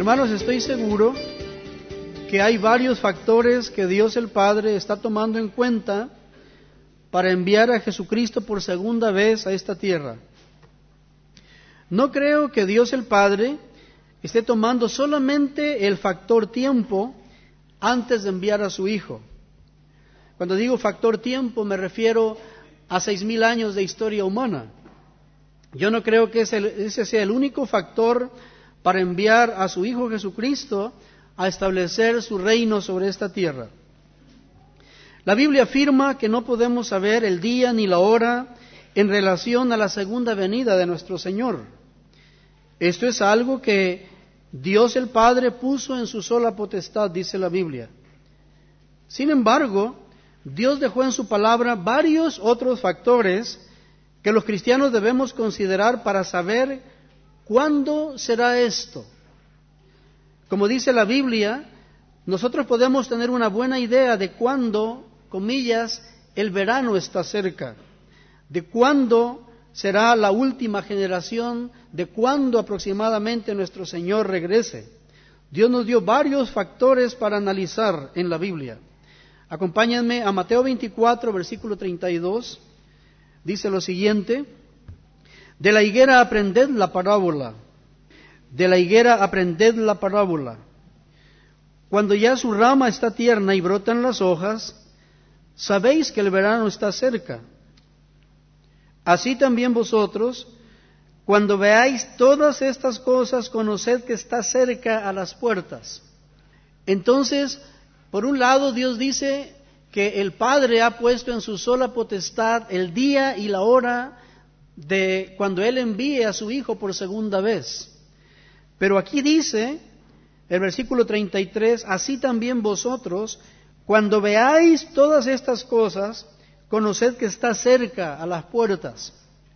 Hermanos, estoy seguro que hay varios factores que Dios el Padre está tomando en cuenta para enviar a Jesucristo por segunda vez a esta tierra. No creo que Dios el Padre esté tomando solamente el factor tiempo antes de enviar a su Hijo. Cuando digo factor tiempo me refiero a 6,000 años de historia humana. Yo no creo que ese sea el único factor para enviar a su Hijo Jesucristo a establecer su reino sobre esta tierra. La Biblia afirma que no podemos saber el día ni la hora en relación a la segunda venida de nuestro Señor. Esto es algo que Dios el Padre puso en su sola potestad, dice la Biblia. Sin embargo, Dios dejó en su palabra varios otros factores que los cristianos debemos considerar para saber cuándo será esto. Como dice la Biblia, nosotros podemos tener una buena idea de cuándo, comillas, el verano está cerca, de cuándo será la última generación, de cuándo aproximadamente nuestro Señor regrese. Dios nos dio varios factores para analizar en la Biblia. Acompáñenme a Mateo 24, versículo 32. Dice lo siguiente: de la higuera aprended la parábola. De la higuera aprended la parábola. Cuando ya su rama está tierna y brotan las hojas, sabéis que el verano está cerca. Así también vosotros, cuando veáis todas estas cosas, conoced que está cerca a las puertas. Entonces, por un lado, Dios dice que el Padre ha puesto en su sola potestad el día y la hora de cuando Él envíe a su Hijo por segunda vez. Pero aquí dice, el versículo 33, así también vosotros, cuando veáis todas estas cosas, conoced que está cerca a las puertas.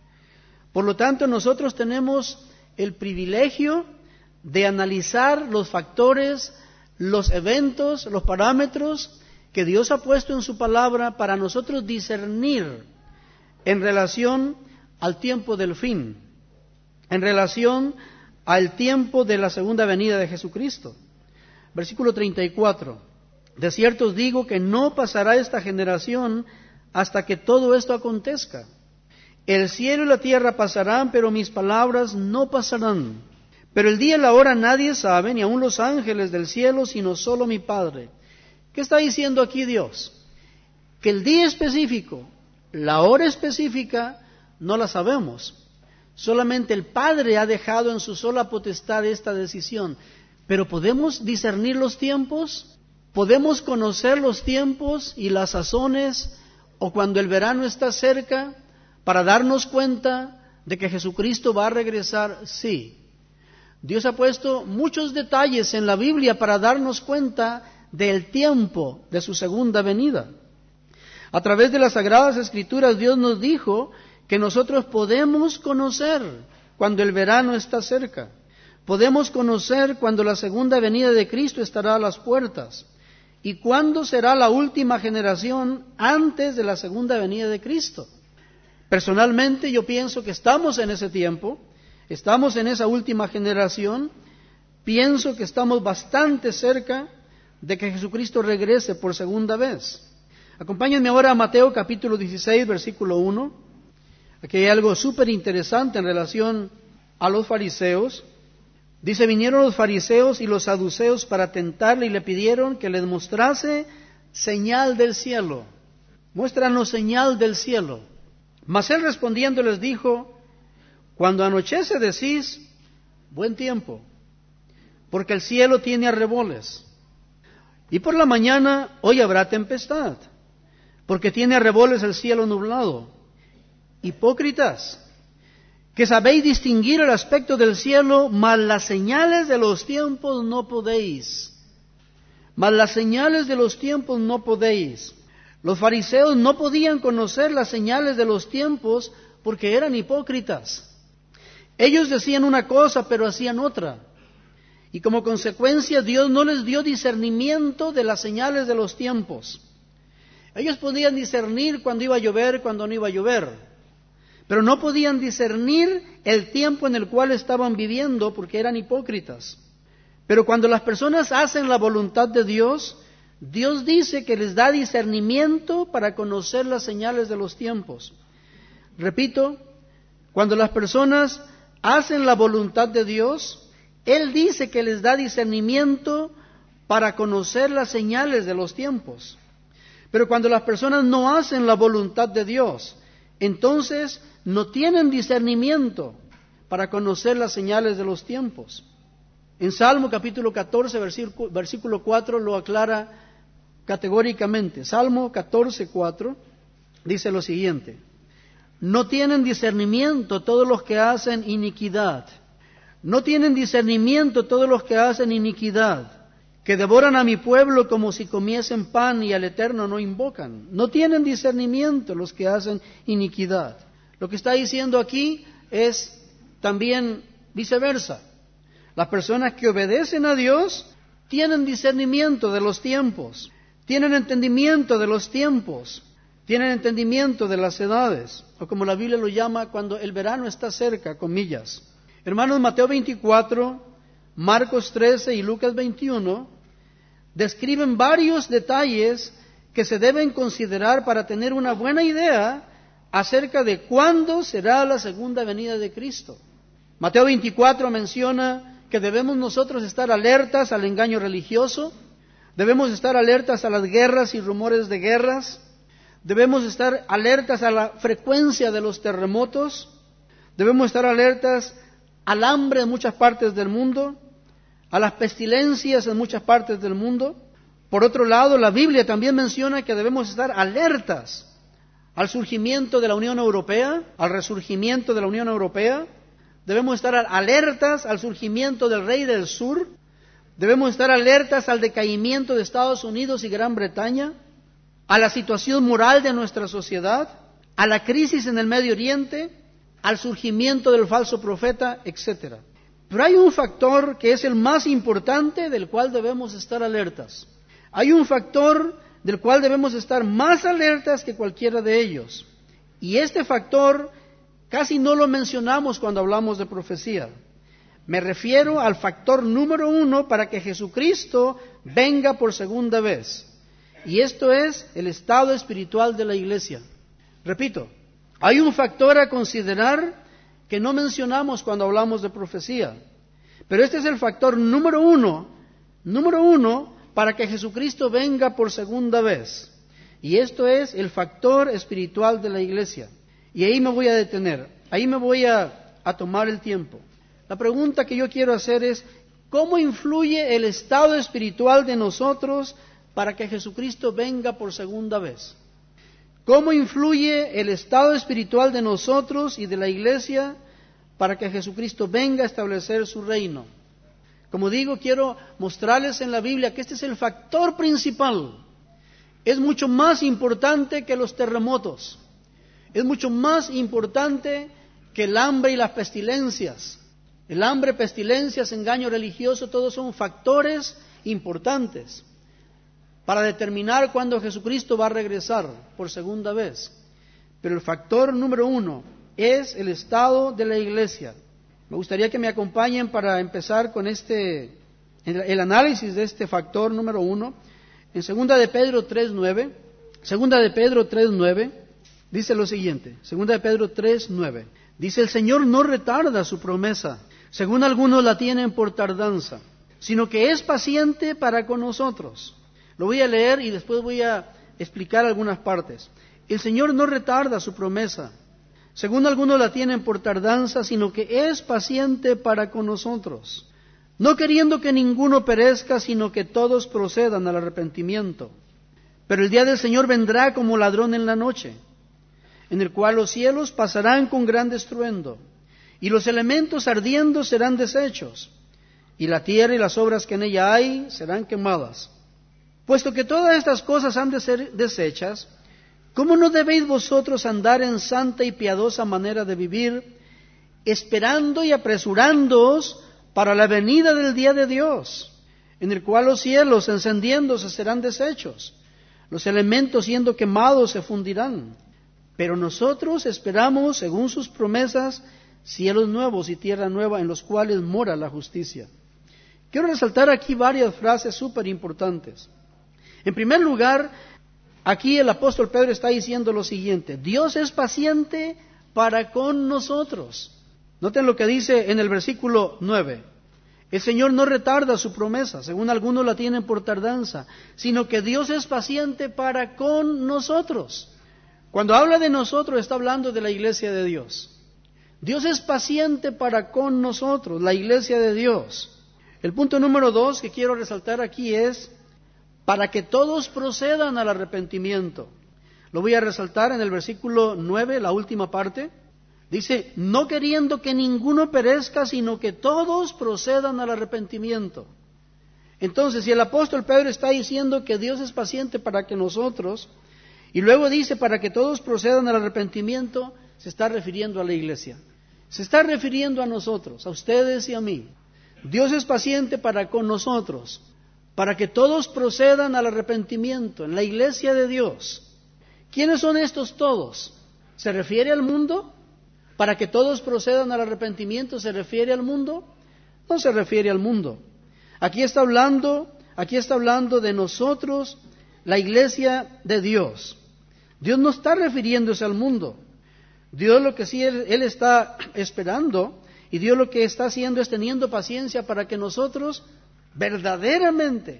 Por lo tanto, nosotros tenemos el privilegio de analizar los factores, los eventos, los parámetros que Dios ha puesto en su palabra para nosotros discernir en relación al tiempo del fin, en relación al tiempo de la segunda venida de Jesucristo. Versículo 34. De cierto os digo que no pasará esta generación hasta que todo esto acontezca. El cielo y la tierra pasarán, pero mis palabras no pasarán. Pero el día y la hora nadie sabe, ni aun los ángeles del cielo, sino solo mi Padre. ¿Qué está diciendo aquí Dios? Que el día específico, la hora específica, no la sabemos. Solamente el Padre ha dejado en su sola potestad esta decisión. Pero ¿podemos discernir los tiempos? ¿Podemos conocer los tiempos y las sazones o cuando el verano está cerca para darnos cuenta de que Jesucristo va a regresar? Sí. Dios ha puesto muchos detalles en la Biblia para darnos cuenta del tiempo de su segunda venida. A través de las Sagradas Escrituras Dios nos dijo que nosotros podemos conocer cuando el verano está cerca. Podemos conocer cuando la segunda venida de Cristo estará a las puertas y cuándo será la última generación antes de la segunda venida de Cristo. Personalmente yo pienso que estamos en ese tiempo, estamos en esa última generación, pienso que estamos bastante cerca de que Jesucristo regrese por segunda vez. Acompáñenme ahora a Mateo capítulo 16, versículo 1. Aquí hay algo súper interesante en relación a los fariseos. Dice, vinieron los fariseos y los saduceos para tentarle y le pidieron que les mostrase señal del cielo. Muéstranos señal del cielo. Mas él respondiendo les dijo, cuando anochece decís, buen tiempo, porque el cielo tiene arreboles. Y por la mañana, hoy habrá tempestad, porque tiene arreboles el cielo nublado. Hipócritas, que sabéis distinguir el aspecto del cielo, mas las señales de los tiempos no podéis. Mas las señales de los tiempos no podéis. Los fariseos no podían conocer las señales de los tiempos porque eran hipócritas. Ellos decían una cosa pero hacían otra. Y como consecuencia Dios no les dio discernimiento de las señales de los tiempos. Ellos podían discernir cuando iba a llover, cuando no iba a llover. Pero no podían discernir el tiempo en el cual estaban viviendo porque eran hipócritas. Pero cuando las personas hacen la voluntad de Dios, Dios dice que les da discernimiento para conocer las señales de los tiempos. Repito, cuando las personas hacen la voluntad de Dios, Él dice que les da discernimiento para conocer las señales de los tiempos. Pero cuando las personas no hacen la voluntad de Dios, entonces no tienen discernimiento para conocer las señales de los tiempos. En Salmo capítulo 14, versículo 4 lo aclara categóricamente. Salmo 14, 4 dice lo siguiente: no tienen discernimiento todos los que hacen iniquidad. No tienen discernimiento todos los que hacen iniquidad, que devoran a mi pueblo como si comiesen pan y al Eterno no invocan. No tienen discernimiento los que hacen iniquidad. Lo que está diciendo aquí es también viceversa. Las personas que obedecen a Dios tienen discernimiento de los tiempos, tienen entendimiento de los tiempos, tienen entendimiento de las edades, o como la Biblia lo llama, cuando el verano está cerca, comillas. Hermanos, Mateo 24, Marcos 13 y Lucas 21 describen varios detalles que se deben considerar para tener una buena idea acerca de cuándo será la segunda venida de Cristo. Mateo 24 menciona que debemos nosotros estar alertas al engaño religioso, debemos estar alertas a las guerras y rumores de guerras, debemos estar alertas a la frecuencia de los terremotos, debemos estar alertas al hambre en muchas partes del mundo, a las pestilencias en muchas partes del mundo. Por otro lado, la Biblia también menciona que debemos estar alertas al surgimiento de la Unión Europea, al resurgimiento de la Unión Europea. Debemos estar alertas al surgimiento del Rey del Sur. Debemos estar alertas al decaimiento de Estados Unidos y Gran Bretaña, a la situación moral de nuestra sociedad, a la crisis en el Medio Oriente, al surgimiento del falso profeta, etc. Pero hay un factor que es el más importante del cual debemos estar alertas. Hay un factor del cual debemos estar más alertas que cualquiera de ellos. Y este factor casi no lo mencionamos cuando hablamos de profecía. Me refiero al factor número 1 para que Jesucristo venga por segunda vez. Y esto es el estado espiritual de la iglesia. Repito, hay un factor a considerar que no mencionamos cuando hablamos de profecía. Pero este es el factor número uno para que Jesucristo venga por segunda vez. Y esto es el factor espiritual de la iglesia. Y ahí me voy a detener, ahí me voy a tomar el tiempo. La pregunta que yo quiero hacer es, ¿cómo influye el estado espiritual de nosotros para que Jesucristo venga por segunda vez? ¿Cómo influye el estado espiritual de nosotros y de la iglesia para que Jesucristo venga a establecer su reino? Como digo, quiero mostrarles en la Biblia que este es el factor principal. Es mucho más importante que los terremotos. Es mucho más importante que el hambre y las pestilencias. El hambre, pestilencias, engaño religioso, todos son factores importantes para determinar cuándo Jesucristo va a regresar por segunda vez. Pero el factor número 1 es el estado de la iglesia. Me gustaría que me acompañen para empezar con el análisis de este factor número 1. En 2 de Pedro 3:9, 2 de Pedro 3:9, dice lo siguiente, 2 de Pedro 3:9, dice: el Señor no retarda su promesa, según algunos la tienen por tardanza, sino que es paciente para con nosotros. Lo voy a leer y después voy a explicar algunas partes. El Señor no retarda su promesa, según algunos la tienen por tardanza, sino que es paciente para con nosotros, no queriendo que ninguno perezca, sino que todos procedan al arrepentimiento. Pero el día del Señor vendrá como ladrón en la noche, en el cual los cielos pasarán con gran estruendo, y los elementos ardiendo serán deshechos, y la tierra y las obras que en ella hay serán quemadas. Puesto que todas estas cosas han de ser deshechas, ¿cómo no debéis vosotros andar en santa y piadosa manera de vivir, esperando y apresurándoos para la venida del día de Dios, en el cual los cielos encendiéndose serán deshechos, los elementos siendo quemados se fundirán? Pero nosotros esperamos, según sus promesas, cielos nuevos y tierra nueva en los cuales mora la justicia. Quiero resaltar aquí varias frases súper importantes. En primer lugar, aquí el apóstol Pedro está diciendo lo siguiente: Dios es paciente para con nosotros. Noten lo que dice en el versículo 9. El Señor no retarda su promesa, según algunos la tienen por tardanza, sino que Dios es paciente para con nosotros. Cuando habla de nosotros, está hablando de la iglesia de Dios. Dios es paciente para con nosotros, la iglesia de Dios. El punto número 2 que quiero resaltar aquí es para que todos procedan al arrepentimiento. Lo voy a resaltar en el versículo 9, la última parte. Dice, no queriendo que ninguno perezca, sino que todos procedan al arrepentimiento. Entonces, si el apóstol Pedro está diciendo que Dios es paciente para que nosotros, y luego dice para que todos procedan al arrepentimiento, se está refiriendo a la iglesia. Se está refiriendo a nosotros, a ustedes y a mí. Dios es paciente para con nosotros, para que todos procedan al arrepentimiento en la iglesia de Dios. ¿Quiénes son estos todos? ¿Se refiere al mundo? ¿Para que todos procedan al arrepentimiento se refiere al mundo? No se refiere al mundo. Aquí está hablando de nosotros, la iglesia de Dios. Dios no está refiriéndose al mundo. Dios lo que sí Él está esperando, y Dios lo que está haciendo es teniendo paciencia para que nosotros verdaderamente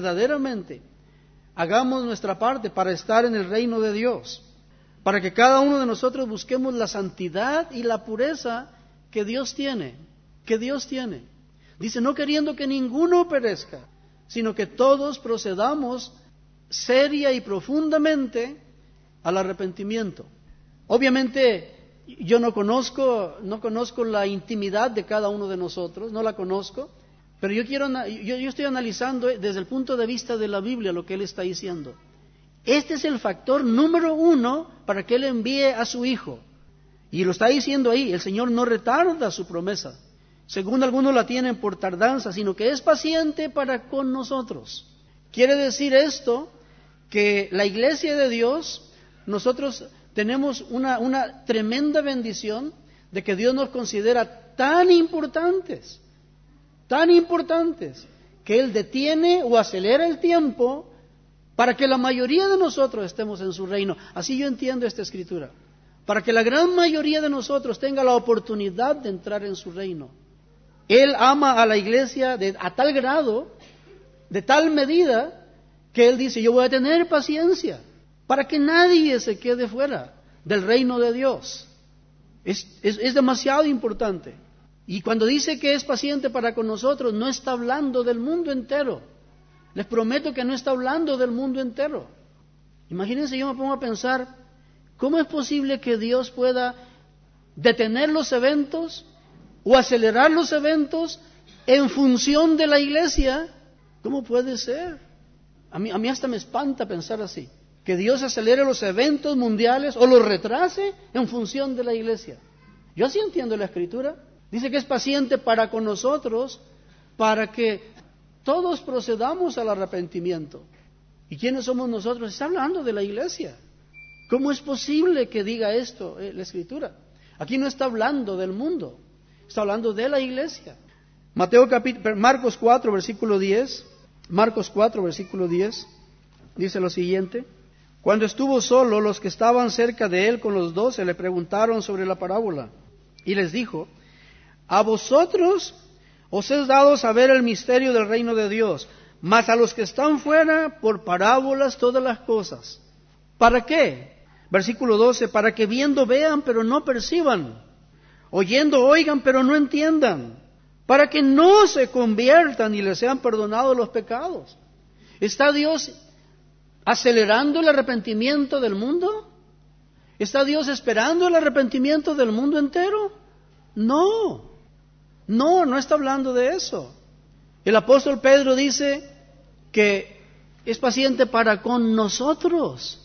hagamos nuestra parte para estar en el reino de Dios. Para que cada uno de nosotros busquemos la santidad y la pureza que Dios tiene. Dice, no queriendo que ninguno perezca, sino que todos procedamos seria y profundamente al arrepentimiento. Obviamente, yo no conozco la intimidad de cada uno de nosotros, no la conozco, pero yo estoy analizando desde el punto de vista de la Biblia lo que Él está diciendo. Este es el factor número 1 para que Él envíe a su Hijo. Y lo está diciendo ahí, el Señor no retarda su promesa, según algunos la tienen por tardanza, sino que es paciente para con nosotros. Quiere decir esto, que la iglesia de Dios, nosotros tenemos una tremenda bendición de que Dios nos considera tan importantes, que Él detiene o acelera el tiempo para que la mayoría de nosotros estemos en su reino. Así yo entiendo esta escritura. Para que la gran mayoría de nosotros tenga la oportunidad de entrar en su reino. Él ama a la iglesia a tal grado, de tal medida, que Él dice, yo voy a tener paciencia para que nadie se quede fuera del reino de Dios. Es demasiado importante. Y cuando dice que es paciente para con nosotros, no está hablando del mundo entero. Les prometo que no está hablando del mundo entero. Imagínense, yo me pongo a pensar, ¿cómo es posible que Dios pueda detener los eventos o acelerar los eventos en función de la iglesia? ¿Cómo puede ser? A mí hasta me espanta pensar así, que Dios acelere los eventos mundiales o los retrase en función de la iglesia. Yo así entiendo la Escritura. Dice que es paciente para con nosotros, para que todos procedamos al arrepentimiento. ¿Y quiénes somos nosotros? Está hablando de la iglesia. ¿Cómo es posible que diga esto la Escritura? Aquí no está hablando del mundo, está hablando de la iglesia. Marcos 4, versículo 10, dice lo siguiente: cuando estuvo solo, los que estaban cerca de él con los 12 le preguntaron sobre la parábola, y les dijo, a vosotros os es dado saber el misterio del reino de Dios, mas a los que están fuera, por parábolas todas las cosas. ¿Para qué? Versículo 12, para que viendo vean, pero no perciban, oyendo oigan, pero no entiendan, para que no se conviertan y les sean perdonados los pecados. ¿Está Dios acelerando el arrepentimiento del mundo? ¿Está Dios esperando el arrepentimiento del mundo entero? No está hablando de eso. El apóstol Pedro dice que es paciente para con nosotros,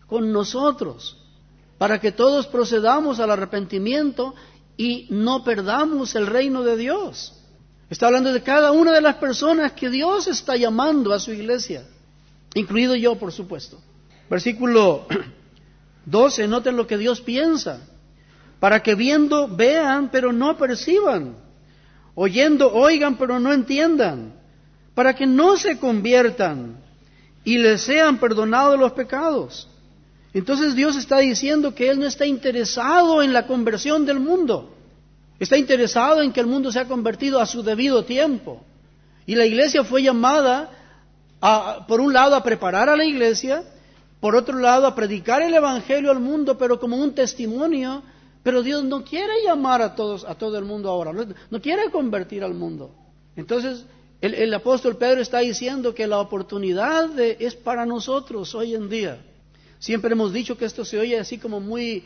para que todos procedamos al arrepentimiento y no perdamos el reino de Dios. Está hablando de cada una de las personas que Dios está llamando a su iglesia, incluido yo, por supuesto. Versículo 12, noten lo que Dios piensa. Para que viendo vean, pero no perciban, Oyendo, oigan, pero no entiendan, para que no se conviertan y les sean perdonados los pecados. Entonces Dios está diciendo que Él no está interesado en la conversión del mundo. Está interesado en que el mundo sea convertido a su debido tiempo. Y la iglesia fue llamada, por un lado, a preparar a la iglesia, por otro lado, a predicar el evangelio al mundo, pero como un testimonio. Pero Dios no quiere llamar a todo el mundo ahora, no quiere convertir al mundo. Entonces, el apóstol Pedro está diciendo que la oportunidad es para nosotros hoy en día. Siempre hemos dicho que esto se oye así como muy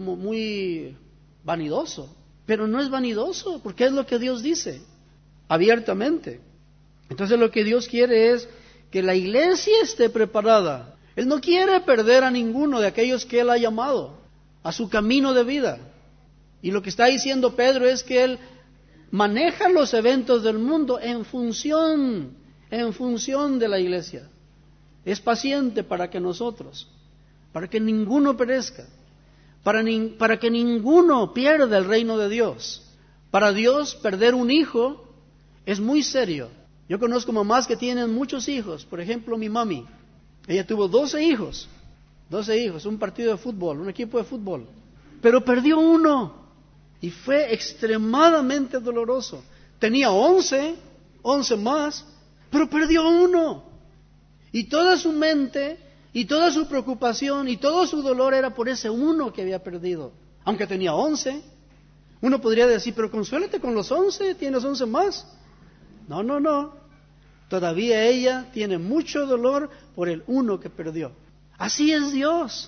vanidoso, pero no es vanidoso, porque es lo que Dios dice abiertamente. Entonces lo que Dios quiere es que la iglesia esté preparada. Él no quiere perder a ninguno de aquellos que Él ha llamado a su camino de vida. Y lo que está diciendo Pedro es que Él maneja los eventos del mundo en función de la iglesia. Es paciente para que ninguno perezca, para que ninguno pierda el reino de Dios. Para Dios, perder un hijo es muy serio. Yo conozco mamás que tienen muchos hijos. Por ejemplo, mi mami, ella tuvo 12 hijos, un partido de fútbol, un equipo de fútbol, pero perdió uno y fue extremadamente doloroso. Tenía 11 más, pero perdió uno. Y toda su mente y toda su preocupación y todo su dolor era por ese uno que había perdido, aunque tenía 11. Uno podría decir, pero consuélate con los 11, tienes 11 más. No. Todavía ella tiene mucho dolor por el uno que perdió. Así es Dios.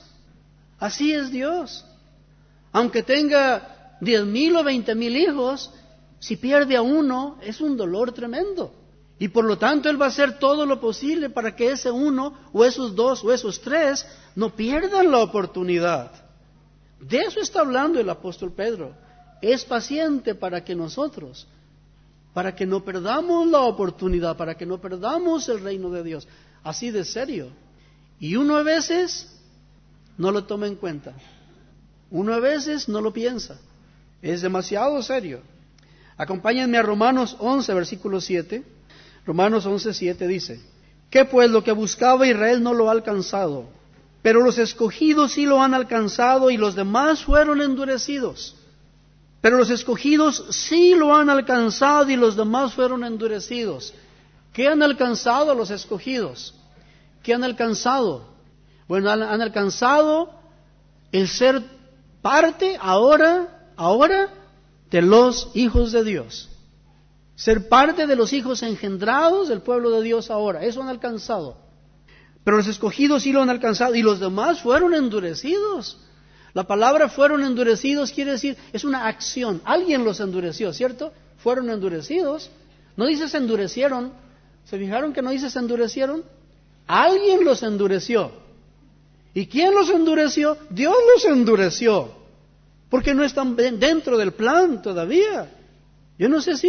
Aunque tenga 10,000 o 20,000 hijos, si pierde a uno, es un dolor tremendo. Y por lo tanto Él va a hacer todo lo posible para que ese uno, o esos 2, o esos 3, no pierdan la oportunidad. De eso está hablando el apóstol Pedro. Es paciente para que nosotros, para que no perdamos la oportunidad, para que no perdamos el reino de Dios. Así de serio. Y uno a veces no lo toma en cuenta. Uno a veces no lo piensa. Es demasiado serio. Acompáñenme a Romanos 11, versículo 7. Romanos 11:7 dice: ¿Qué pues? Lo que buscaba Israel no lo ha alcanzado, pero los escogidos sí lo han alcanzado y los demás fueron endurecidos. Pero los escogidos sí lo han alcanzado y los demás fueron endurecidos. ¿Qué han alcanzado los escogidos? ¿Qué han alcanzado? Bueno, han alcanzado el ser parte ahora de los hijos de Dios. Ser parte de los hijos engendrados del pueblo de Dios ahora. Eso han alcanzado. Pero los escogidos sí lo han alcanzado y los demás fueron endurecidos. La palabra fueron endurecidos quiere decir, es una acción. Alguien los endureció, ¿cierto? Fueron endurecidos. No dice se endurecieron. ¿Se fijaron que no dice se endurecieron? Alguien los endureció. ¿Y quién los endureció? Dios los endureció. Porque no están dentro del plan todavía. Yo no sé si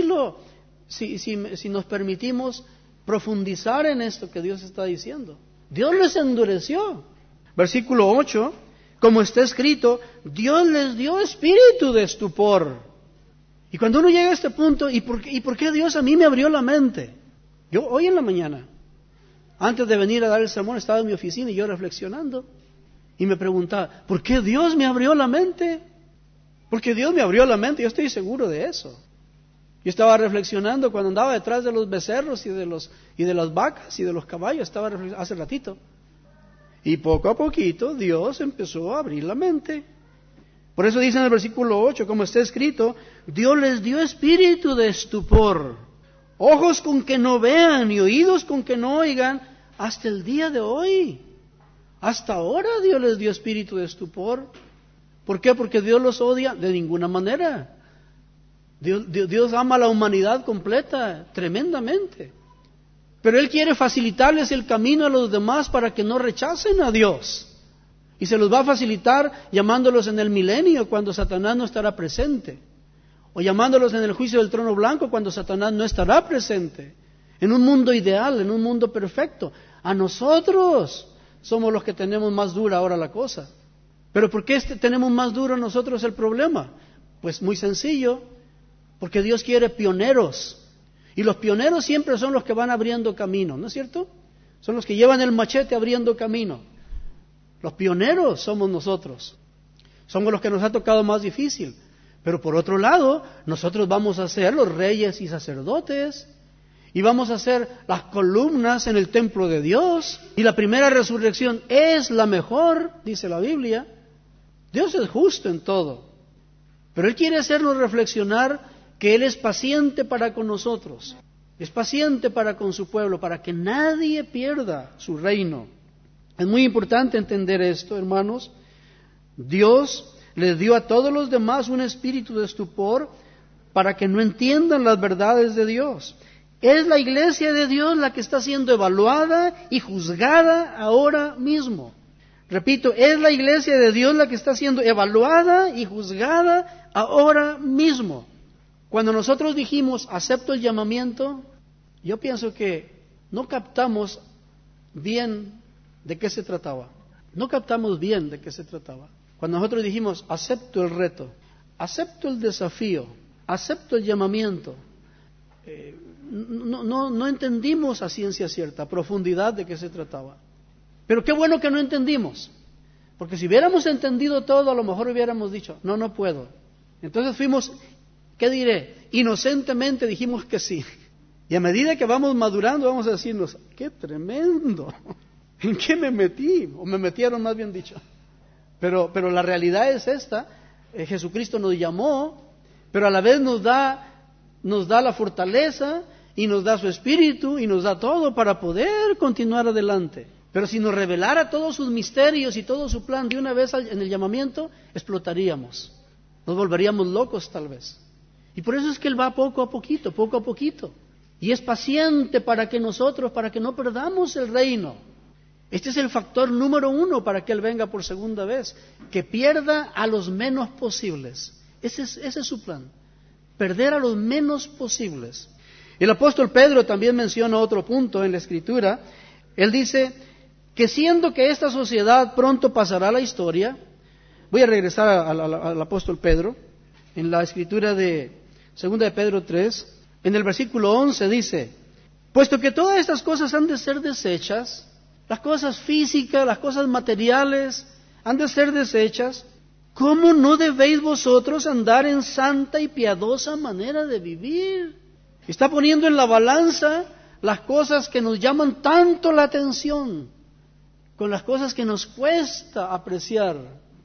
nos permitimos profundizar en esto que Dios está diciendo. Dios les endureció. Versículo 8, como está escrito, Dios les dio espíritu de estupor. Y cuando uno llega a este punto, ¿y por qué Dios a mí me abrió la mente? Yo hoy en la mañana, antes de venir a dar el sermón, estaba en mi oficina y yo reflexionando. Y me preguntaba, ¿por qué Dios me abrió la mente? Porque Dios me abrió la mente, yo estoy seguro de eso. Yo estaba reflexionando cuando andaba detrás de los becerros y de las vacas y de los caballos, estaba reflexionando hace ratito. Y poco a poquito Dios empezó a abrir la mente. Por eso dice en el versículo 8, como está escrito, Dios les dio espíritu de estupor, ojos con que no vean y oídos con que no oigan, hasta el día de hoy. Hasta ahora Dios les dio espíritu de estupor. ¿Por qué? Porque Dios los odia de ninguna manera. Dios ama a la humanidad completa, tremendamente. Pero Él quiere facilitarles el camino a los demás para que no rechacen a Dios. Y se los va a facilitar llamándolos en el milenio cuando Satanás no estará presente. O llamándolos en el juicio del trono blanco cuando Satanás no estará presente. En un mundo ideal, en un mundo perfecto. A nosotros somos los que tenemos más dura ahora la cosa. ¿Pero por qué tenemos más duro nosotros el problema? Pues muy sencillo. porque Dios quiere pioneros. Y los pioneros siempre son los que van abriendo camino, ¿no es cierto? Son los que llevan el machete abriendo camino. Los pioneros somos nosotros. Somos los que nos ha tocado más difícil. Pero por otro lado, nosotros vamos a ser los reyes y sacerdotes. Y vamos a ser las columnas en el templo de Dios. Y la primera resurrección es la mejor, dice la Biblia. Dios es justo en todo. Pero Él quiere hacernos reflexionar que Él es paciente para con nosotros. Es paciente para con su pueblo, para que nadie pierda su reino. Es muy importante entender esto, hermanos. Dios les dio a todos los demás un espíritu de estupor para que no entiendan las verdades de Dios. Es la iglesia de Dios la que está siendo evaluada y juzgada ahora mismo. Repito, es la iglesia de Dios la que está siendo evaluada y juzgada ahora mismo. Cuando nosotros dijimos, acepto el llamamiento, yo pienso que no captamos bien de qué se trataba. No captamos bien de qué se trataba. Cuando nosotros dijimos, acepto el reto, acepto el desafío, acepto el llamamiento, no entendimos a ciencia cierta, a profundidad de qué se trataba. Pero qué bueno que no entendimos, porque si hubiéramos entendido todo, a lo mejor hubiéramos dicho, no puedo. Entonces fuimos, ¿qué diré? Inocentemente dijimos que sí. Y a medida que vamos madurando, vamos a decirnos, ¡qué tremendo! ¿En qué me metí? O me metieron, más bien dicho. Pero la realidad es esta. Jesucristo nos llamó, pero a la vez nos da la fortaleza y nos da su espíritu y nos da todo para poder continuar adelante. Pero si nos revelara todos sus misterios y todo su plan de una vez en el llamamiento, explotaríamos. Nos volveríamos locos tal vez. Y por eso es que Él va poco a poquito. Y es paciente para que no perdamos el reino. Este es el factor número 1 para que Él venga por segunda vez. Que pierda a los menos posibles. Ese es su plan. Perder a los menos posibles. El apóstol Pedro también menciona otro punto en la Escritura. Él dice que siendo que esta sociedad pronto pasará a la historia. Voy a regresar al apóstol Pedro. En la Escritura de 2 de Pedro 3, en el versículo 11 dice, puesto que todas estas cosas han de ser desechas, las cosas físicas, las cosas materiales, han de ser desechas, ¿cómo no debéis vosotros andar en santa y piadosa manera de vivir? Está poniendo en la balanza las cosas que nos llaman tanto la atención, con las cosas que nos cuesta apreciar.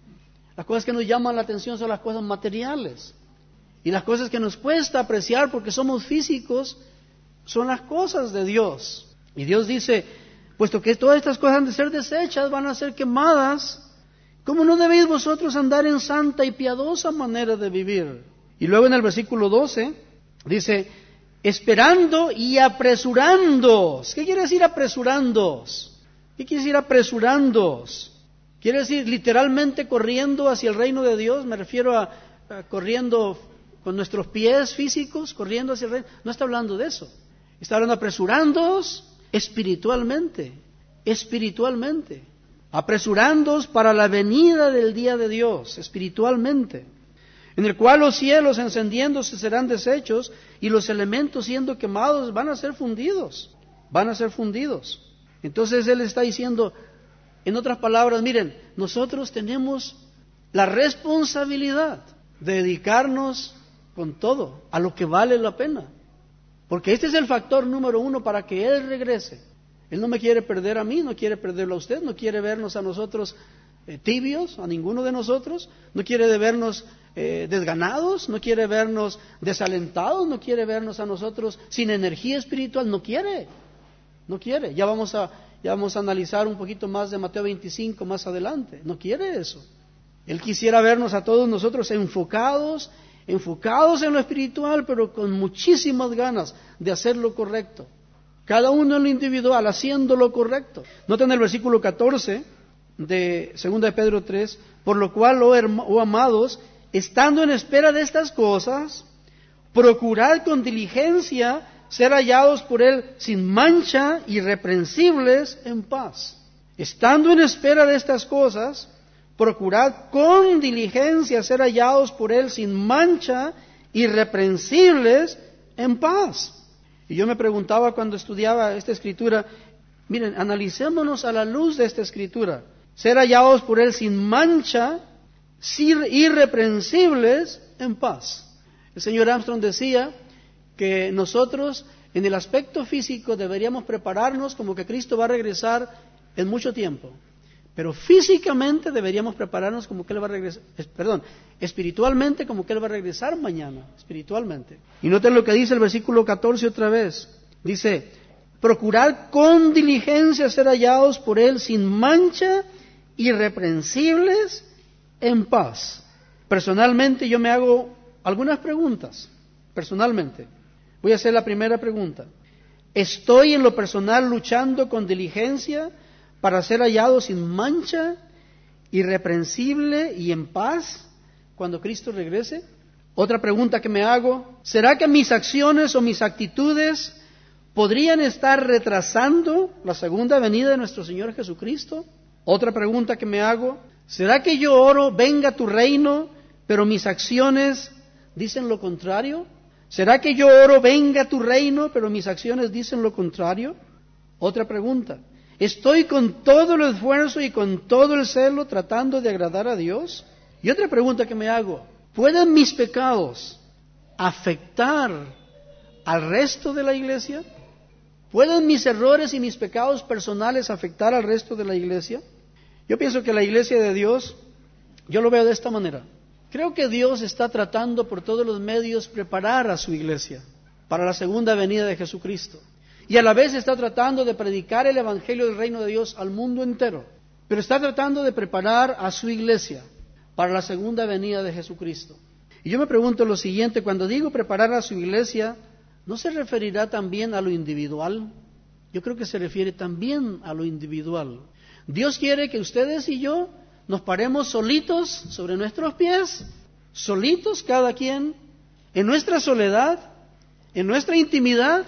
Las cosas que nos llaman la atención son las cosas materiales. Y las cosas que nos cuesta apreciar porque somos físicos son las cosas de Dios. Y Dios dice, puesto que todas estas cosas han de ser desechas, van a ser quemadas, ¿cómo no debéis vosotros andar en santa y piadosa manera de vivir? Y luego en el versículo 12 dice, esperando y apresurándoos. ¿Qué quiere decir apresurándoos? ¿Qué quiere decir apresurándoos? ¿Quiere decir literalmente corriendo hacia el reino de Dios? Me refiero a corriendo con nuestros pies físicos, corriendo hacia el reino. No está hablando de eso. Está hablando de apresurándoos espiritualmente. Apresurándoos para la venida del día de Dios, espiritualmente. En el cual los cielos encendiéndose serán deshechos y los elementos siendo quemados van a ser fundidos. Entonces Él está diciendo, en otras palabras, miren, nosotros tenemos la responsabilidad de dedicarnos con todo a lo que vale la pena. Porque este es el factor número 1 para que Él regrese. Él no me quiere perder a mí, no quiere perderlo a usted, no quiere vernos a nosotros tibios, a ninguno de nosotros, no quiere vernos desganados, no quiere vernos desalentados, no quiere vernos a nosotros sin energía espiritual, no quiere. Ya vamos a analizar un poquito más de Mateo 25 más adelante. No quiere eso. Él quisiera vernos a todos nosotros enfocados en lo espiritual, pero con muchísimas ganas de hacer lo correcto. Cada uno en lo individual, haciendo lo correcto. Noten el versículo 14 de 2 de Pedro 3, por lo cual, oh amados, estando en espera de estas cosas, procurad con diligencia ser hallados por Él sin mancha, irreprensibles en paz. Estando en espera de estas cosas, procurad con diligencia ser hallados por Él sin mancha, irreprensibles en paz. Y yo me preguntaba cuando estudiaba esta escritura, miren, analicémonos a la luz de esta escritura. Ser hallados por Él sin mancha, irreprensibles en paz. El señor Armstrong decía que nosotros en el aspecto físico deberíamos prepararnos como que Cristo va a regresar en mucho tiempo. Pero físicamente deberíamos prepararnos como que Él va a regresar, espiritualmente como que Él va a regresar mañana, espiritualmente. Y noten lo que dice el versículo 14 otra vez. Dice, procurar con diligencia ser hallados por Él sin mancha, irreprensibles, en paz. Personalmente yo me hago algunas preguntas, personalmente. Voy a hacer la primera pregunta. ¿Estoy en lo personal luchando con diligencia para ser hallado sin mancha, irreprensible y en paz cuando Cristo regrese? Otra pregunta que me hago, ¿será que mis acciones o mis actitudes podrían estar retrasando la segunda venida de nuestro Señor Jesucristo? Otra pregunta que me hago, ¿será que yo oro, venga tu reino, pero mis acciones dicen lo contrario? ¿Será que yo oro, venga tu reino, pero mis acciones dicen lo contrario? Otra pregunta, ¿estoy con todo el esfuerzo y con todo el celo tratando de agradar a Dios? Y otra pregunta que me hago, ¿pueden mis pecados afectar al resto de la iglesia? ¿Pueden mis errores y mis pecados personales afectar al resto de la iglesia? Yo pienso que la iglesia de Dios, yo lo veo de esta manera. Creo que Dios está tratando por todos los medios preparar a su iglesia para la segunda venida de Jesucristo. Y a la vez está tratando de predicar el evangelio del reino de Dios al mundo entero. Pero está tratando de preparar a su iglesia para la segunda venida de Jesucristo. Y yo me pregunto lo siguiente, cuando digo preparar a su iglesia, ¿no se referirá también a lo individual? Yo creo que se refiere también a lo individual. Dios quiere que ustedes y yo nos paremos solitos sobre nuestros pies, solitos cada quien, en nuestra soledad, en nuestra intimidad,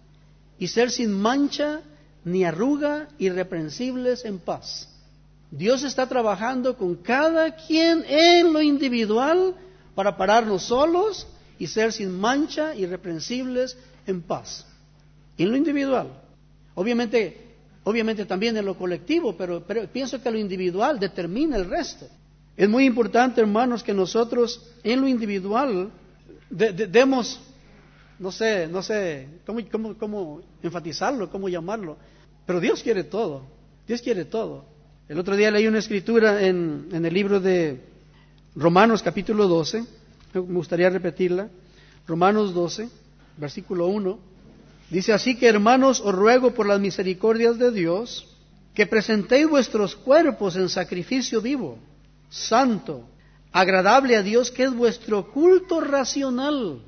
y ser sin mancha ni arruga, irreprensibles en paz. Dios está trabajando con cada quien en lo individual para pararnos solos y ser sin mancha, irreprensibles en paz. En lo individual. Obviamente también en lo colectivo, pero pienso que lo individual determina el resto. Es muy importante, hermanos, que nosotros en lo individual demos, no sé cómo enfatizarlo, cómo llamarlo, pero Dios quiere todo, Dios quiere todo. El otro día leí una escritura en el libro de Romanos capítulo 12, me gustaría repetirla, Romanos 12, versículo 1. Dice, así que hermanos, os ruego por las misericordias de Dios, que presentéis vuestros cuerpos en sacrificio vivo, santo, agradable a Dios, que es vuestro culto racional,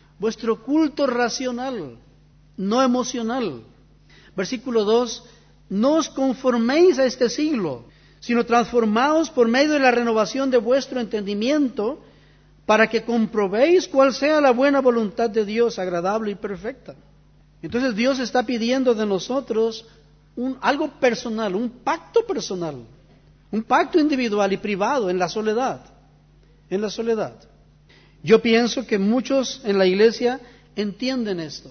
no emocional. Versículo 2, no os conforméis a este siglo, sino transformaos por medio de la renovación de vuestro entendimiento, para que comprobéis cuál sea la buena voluntad de Dios, agradable y perfecta. Entonces Dios está pidiendo de nosotros algo personal, un pacto personal, un pacto individual y privado en la soledad, Yo pienso que muchos en la iglesia entienden esto,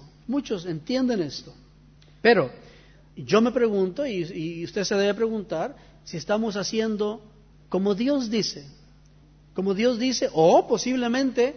pero yo me pregunto, y usted se debe preguntar, si estamos haciendo como Dios dice, o posiblemente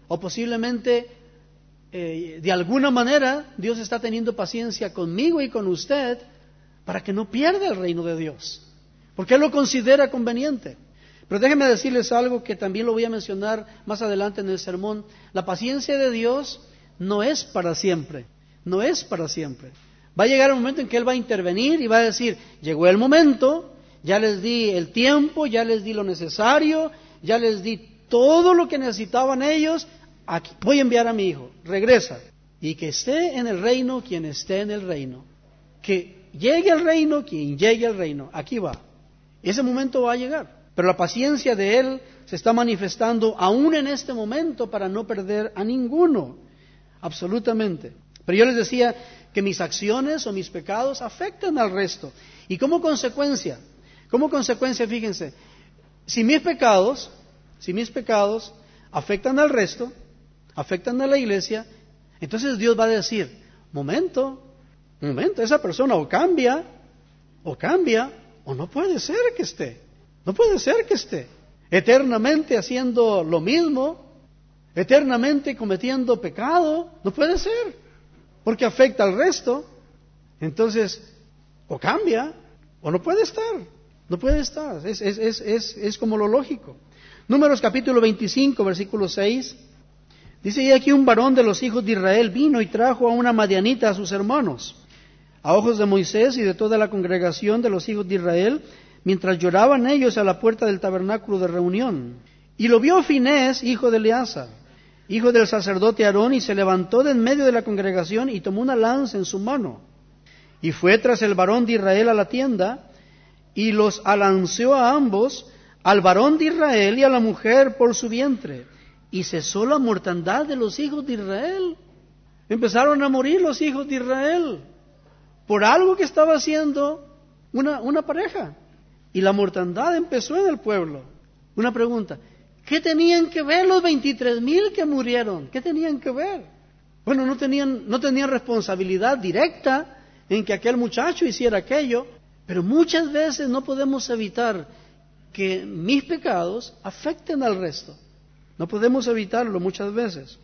de alguna manera Dios está teniendo paciencia conmigo y con usted para que no pierda el reino de Dios, porque Él lo considera conveniente. Pero déjenme decirles algo que también lo voy a mencionar más adelante en el sermón. La paciencia de Dios no es para siempre. Va a llegar un momento en que Él va a intervenir y va a decir, llegó el momento, ya les di el tiempo, ya les di lo necesario, ya les di todo lo que necesitaban ellos, aquí voy a enviar a mi hijo, regresa. Y que esté en el reino quien esté en el reino. Que llegue al reino quien llegue al reino. Aquí va. Ese momento va a llegar. Pero la paciencia de Él se está manifestando aún en este momento para no perder a ninguno. Absolutamente. Pero yo les decía que mis acciones o mis pecados afectan al resto. Y como consecuencia, fíjense, si mis pecados afectan al resto, afectan a la iglesia, entonces Dios va a decir, momento, esa persona o cambia, o no puede ser que esté eternamente haciendo lo mismo, eternamente cometiendo pecado, no puede ser, porque afecta al resto. Entonces, o cambia, o no puede estar, es como lo lógico. Números capítulo 25, versículo 6, dice, y aquí un varón de los hijos de Israel vino y trajo a una madianita a sus hermanos, a ojos de Moisés y de toda la congregación de los hijos de Israel, mientras lloraban ellos a la puerta del tabernáculo de reunión. Y lo vio Finés, hijo de Eleazar, hijo del sacerdote Aarón, y se levantó de en medio de la congregación y tomó una lanza en su mano. Y fue tras el varón de Israel a la tienda, y los alanceó a ambos, al varón de Israel y a la mujer por su vientre. Y cesó la mortandad de los hijos de Israel. Empezaron a morir los hijos de Israel por algo que estaba haciendo una pareja. Y la mortandad empezó en el pueblo. Una pregunta, ¿qué tenían que ver los 23,000 que murieron? ¿Qué tenían que ver? Bueno, no tenían responsabilidad directa en que aquel muchacho hiciera aquello, pero muchas veces no podemos evitar que mis pecados afecten al resto. No podemos evitarlo muchas veces.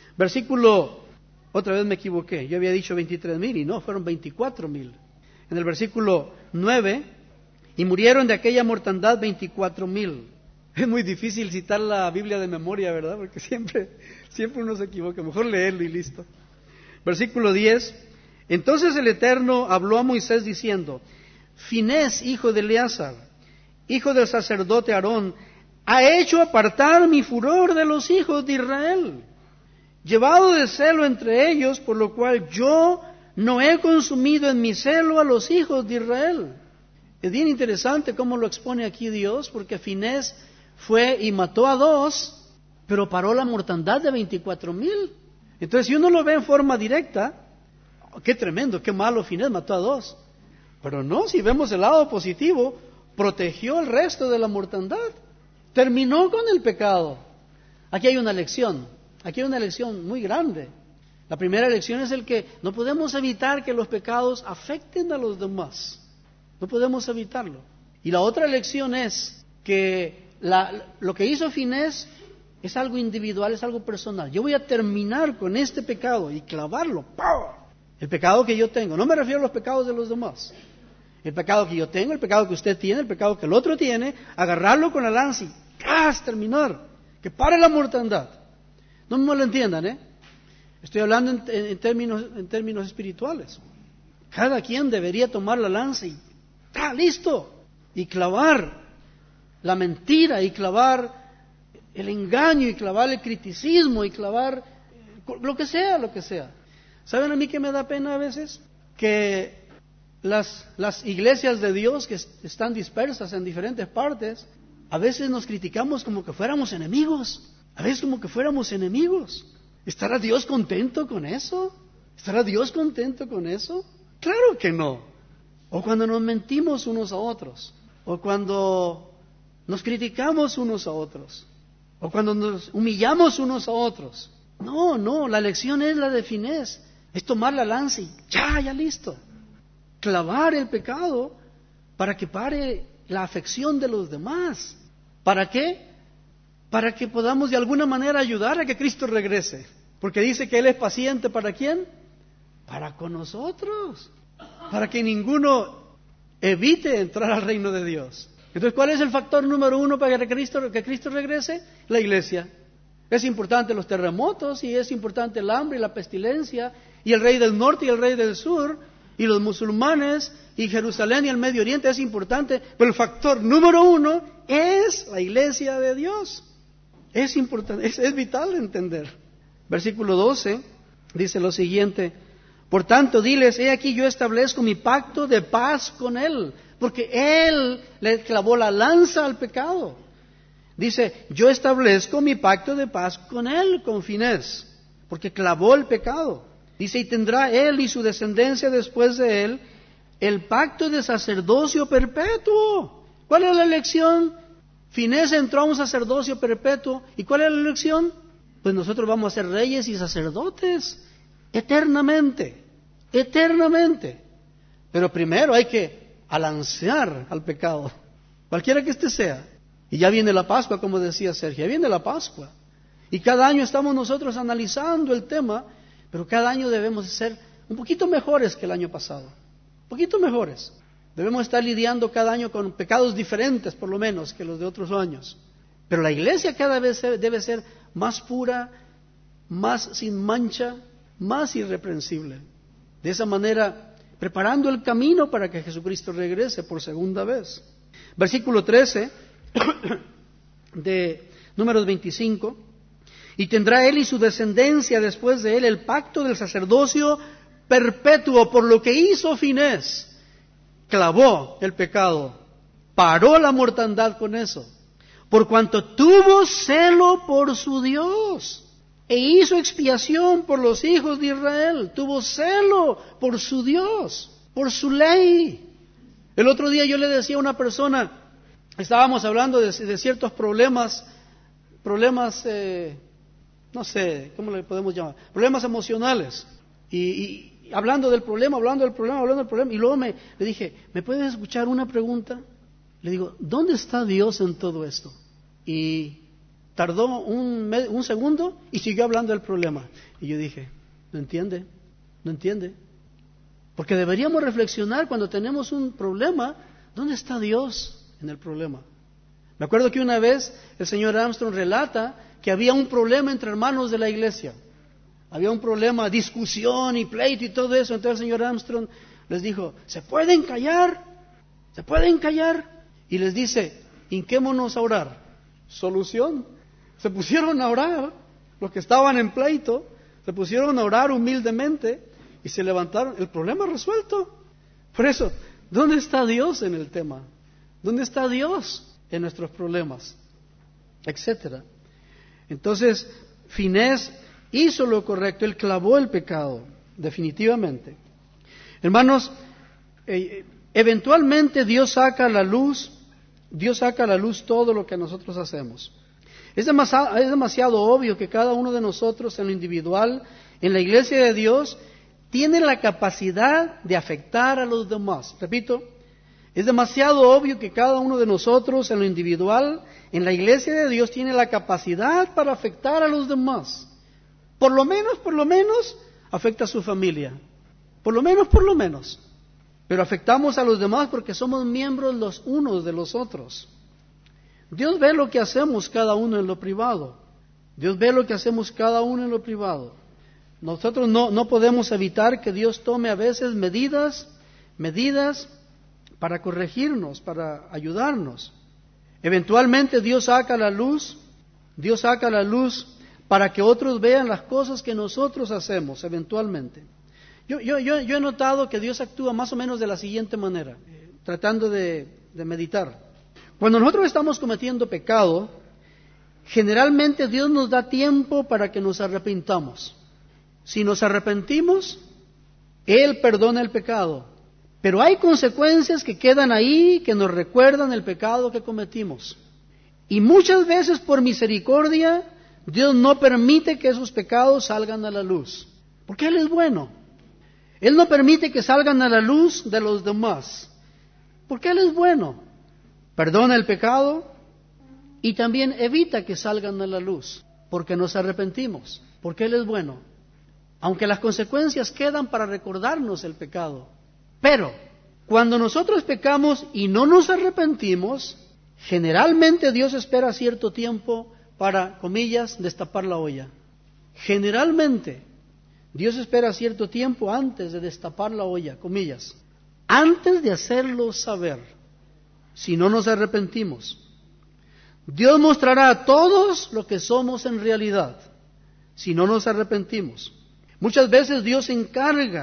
Otra vez me equivoqué, yo había dicho 23,000 y no, fueron 24,000. En el versículo 9, y murieron de aquella mortandad 24,000. Es muy difícil citar la Biblia de memoria, ¿verdad? Porque siempre uno se equivoca, mejor leerlo y listo. Versículo 10, entonces el Eterno habló a Moisés diciendo, Finés, hijo de Eleazar, hijo del sacerdote Aarón, ha hecho apartar mi furor de los hijos de Israel, llevado de celo entre ellos, por lo cual yo no he consumido en mi celo a los hijos de Israel. Es bien interesante cómo lo expone aquí Dios, porque Finés fue y mató a 2, pero paró la mortandad de 24,000. Entonces, si uno lo ve en forma directa, qué tremendo, qué malo, Finés mató a 2. Pero no, si vemos el lado positivo, protegió el resto de la mortandad. Terminó con el pecado. Aquí hay una lección muy grande. La primera lección es el que no podemos evitar que los pecados afecten a los demás. No podemos evitarlo. Y la otra lección es que lo que hizo Finés es algo individual, es algo personal. Yo voy a terminar con este pecado y clavarlo. ¡Pau! El pecado que yo tengo. No me refiero a los pecados de los demás. El pecado que yo tengo, el pecado que usted tiene, el pecado que el otro tiene, agarrarlo con la lanza y ¡cas! Terminar. Que pare la mortandad. No me lo entiendan, Estoy hablando en términos espirituales. Cada quien debería tomar la lanza y ¡está listo! Y clavar la mentira, y clavar el engaño, y clavar el criticismo, y clavar lo que sea. ¿Saben a mí que me da pena a veces? Que las iglesias de Dios que están dispersas en diferentes partes, a veces nos criticamos como que fuéramos enemigos. ¿Estará Dios contento con eso? Claro que no. O cuando nos mentimos unos a otros, o cuando nos criticamos unos a otros, o cuando nos humillamos unos a otros. No, la lección es la de Finés, es tomar la lanza y ya listo. Clavar el pecado para que pare la afección de los demás. ¿Para qué? Para que podamos de alguna manera ayudar a que Cristo regrese. Porque dice que Él es paciente, ¿para quién? Para con nosotros. Para que ninguno evite entrar al reino de Dios. Entonces, ¿cuál es el factor número 1 para que Cristo regrese? La iglesia. Es importante los terremotos, y es importante el hambre y la pestilencia, y el rey del norte y el rey del sur, y los musulmanes, y Jerusalén y el Medio Oriente, es importante, pero el factor número 1 es la iglesia de Dios. Es importante, es vital entender. Versículo 12 dice lo siguiente: por tanto, diles, he aquí yo establezco mi pacto de paz con él, porque él le clavó la lanza al pecado. Dice, yo establezco mi pacto de paz con él, con Finés, porque clavó el pecado. Dice, y tendrá él y su descendencia después de él el pacto de sacerdocio perpetuo. ¿Cuál es la elección? Finés entró a un sacerdocio perpetuo. ¿Y cuál es la elección? pues nosotros vamos a ser reyes y sacerdotes eternamente, eternamente. Pero primero hay que alancear al pecado, cualquiera que éste sea. Y ya viene la Pascua, como decía Sergio, ya viene la Pascua. Y cada año estamos nosotros analizando el tema, pero cada año debemos ser un poquito mejores que el año pasado, un poquito mejores. Debemos estar lidiando cada año con pecados diferentes, por lo menos, que los de otros años. Pero la iglesia cada vez debe ser más pura, más sin mancha, más irreprensible. De esa manera, preparando el camino para que Jesucristo regrese por segunda vez. Versículo 13 de Números 25. Y tendrá él y su descendencia después de él el pacto del sacerdocio perpetuo, por lo que hizo Finés. Clavó el pecado, paró la mortandad con eso, por cuanto tuvo celo por su Dios e hizo expiación por los hijos de Israel. Tuvo celo por su Dios, por su ley. El otro día yo le decía a una persona, estábamos hablando de ciertos problemas, no sé, ¿cómo le podemos llamar? Problemas emocionales. Y hablando del problema, y luego le dije, ¿me puedes escuchar una pregunta? Le digo, ¿dónde está Dios en todo esto? Y tardó un segundo y siguió hablando del problema. Y yo dije, ¿no entiende? Porque deberíamos reflexionar cuando tenemos un problema, ¿dónde está Dios en el problema? Me acuerdo que una vez el señor Armstrong relata que había un problema entre hermanos de la iglesia. Había un problema, discusión y pleito y todo eso. Entonces el señor Armstrong les dijo, ¿se pueden callar? Y les dice, hinquémonos a orar. Solución. Se pusieron a orar, los que estaban en pleito, se pusieron a orar humildemente y se levantaron. El problema resuelto. Por eso, ¿dónde está Dios en el tema? ¿Dónde está Dios en nuestros problemas? Etcétera. Entonces, Finés hizo lo correcto, él clavó el pecado, definitivamente. Hermanos, eventualmente Dios saca a la luz todo lo que nosotros hacemos. Es demasiado obvio que cada uno de nosotros en lo individual, en la iglesia de Dios, tiene la capacidad de afectar a los demás. Repito, es demasiado obvio que cada uno de nosotros en lo individual, en la iglesia de Dios, tiene la capacidad para afectar a los demás. Por lo menos, afecta a su familia. Por lo menos. Pero afectamos a los demás porque somos miembros los unos de los otros. Dios ve lo que hacemos cada uno en lo privado. Nosotros no podemos evitar que Dios tome a veces medidas para corregirnos, para ayudarnos. Eventualmente Dios saca la luz para que otros vean las cosas que nosotros hacemos, eventualmente. Yo he notado que Dios actúa más o menos de la siguiente manera, tratando de meditar. Cuando nosotros estamos cometiendo pecado, generalmente Dios nos da tiempo para que nos arrepintamos. Si nos arrepentimos, Él perdona el pecado. Pero hay consecuencias que quedan ahí, que nos recuerdan el pecado que cometimos. Y muchas veces por misericordia, Dios no permite que esos pecados salgan a la luz. Porque Él es bueno. Él no permite que salgan a la luz de los demás. Porque Él es bueno. Perdona el pecado y también evita que salgan a la luz. Porque nos arrepentimos. Porque Él es bueno. Aunque las consecuencias quedan para recordarnos el pecado. Pero, cuando nosotros pecamos y no nos arrepentimos, generalmente Dios espera cierto tiempo para, comillas, destapar la olla. Generalmente, Dios espera cierto tiempo antes de destapar la olla, comillas, antes de hacerlo saber, si no nos arrepentimos. Dios mostrará a todos lo que somos en realidad, si no nos arrepentimos. Muchas veces Dios se encarga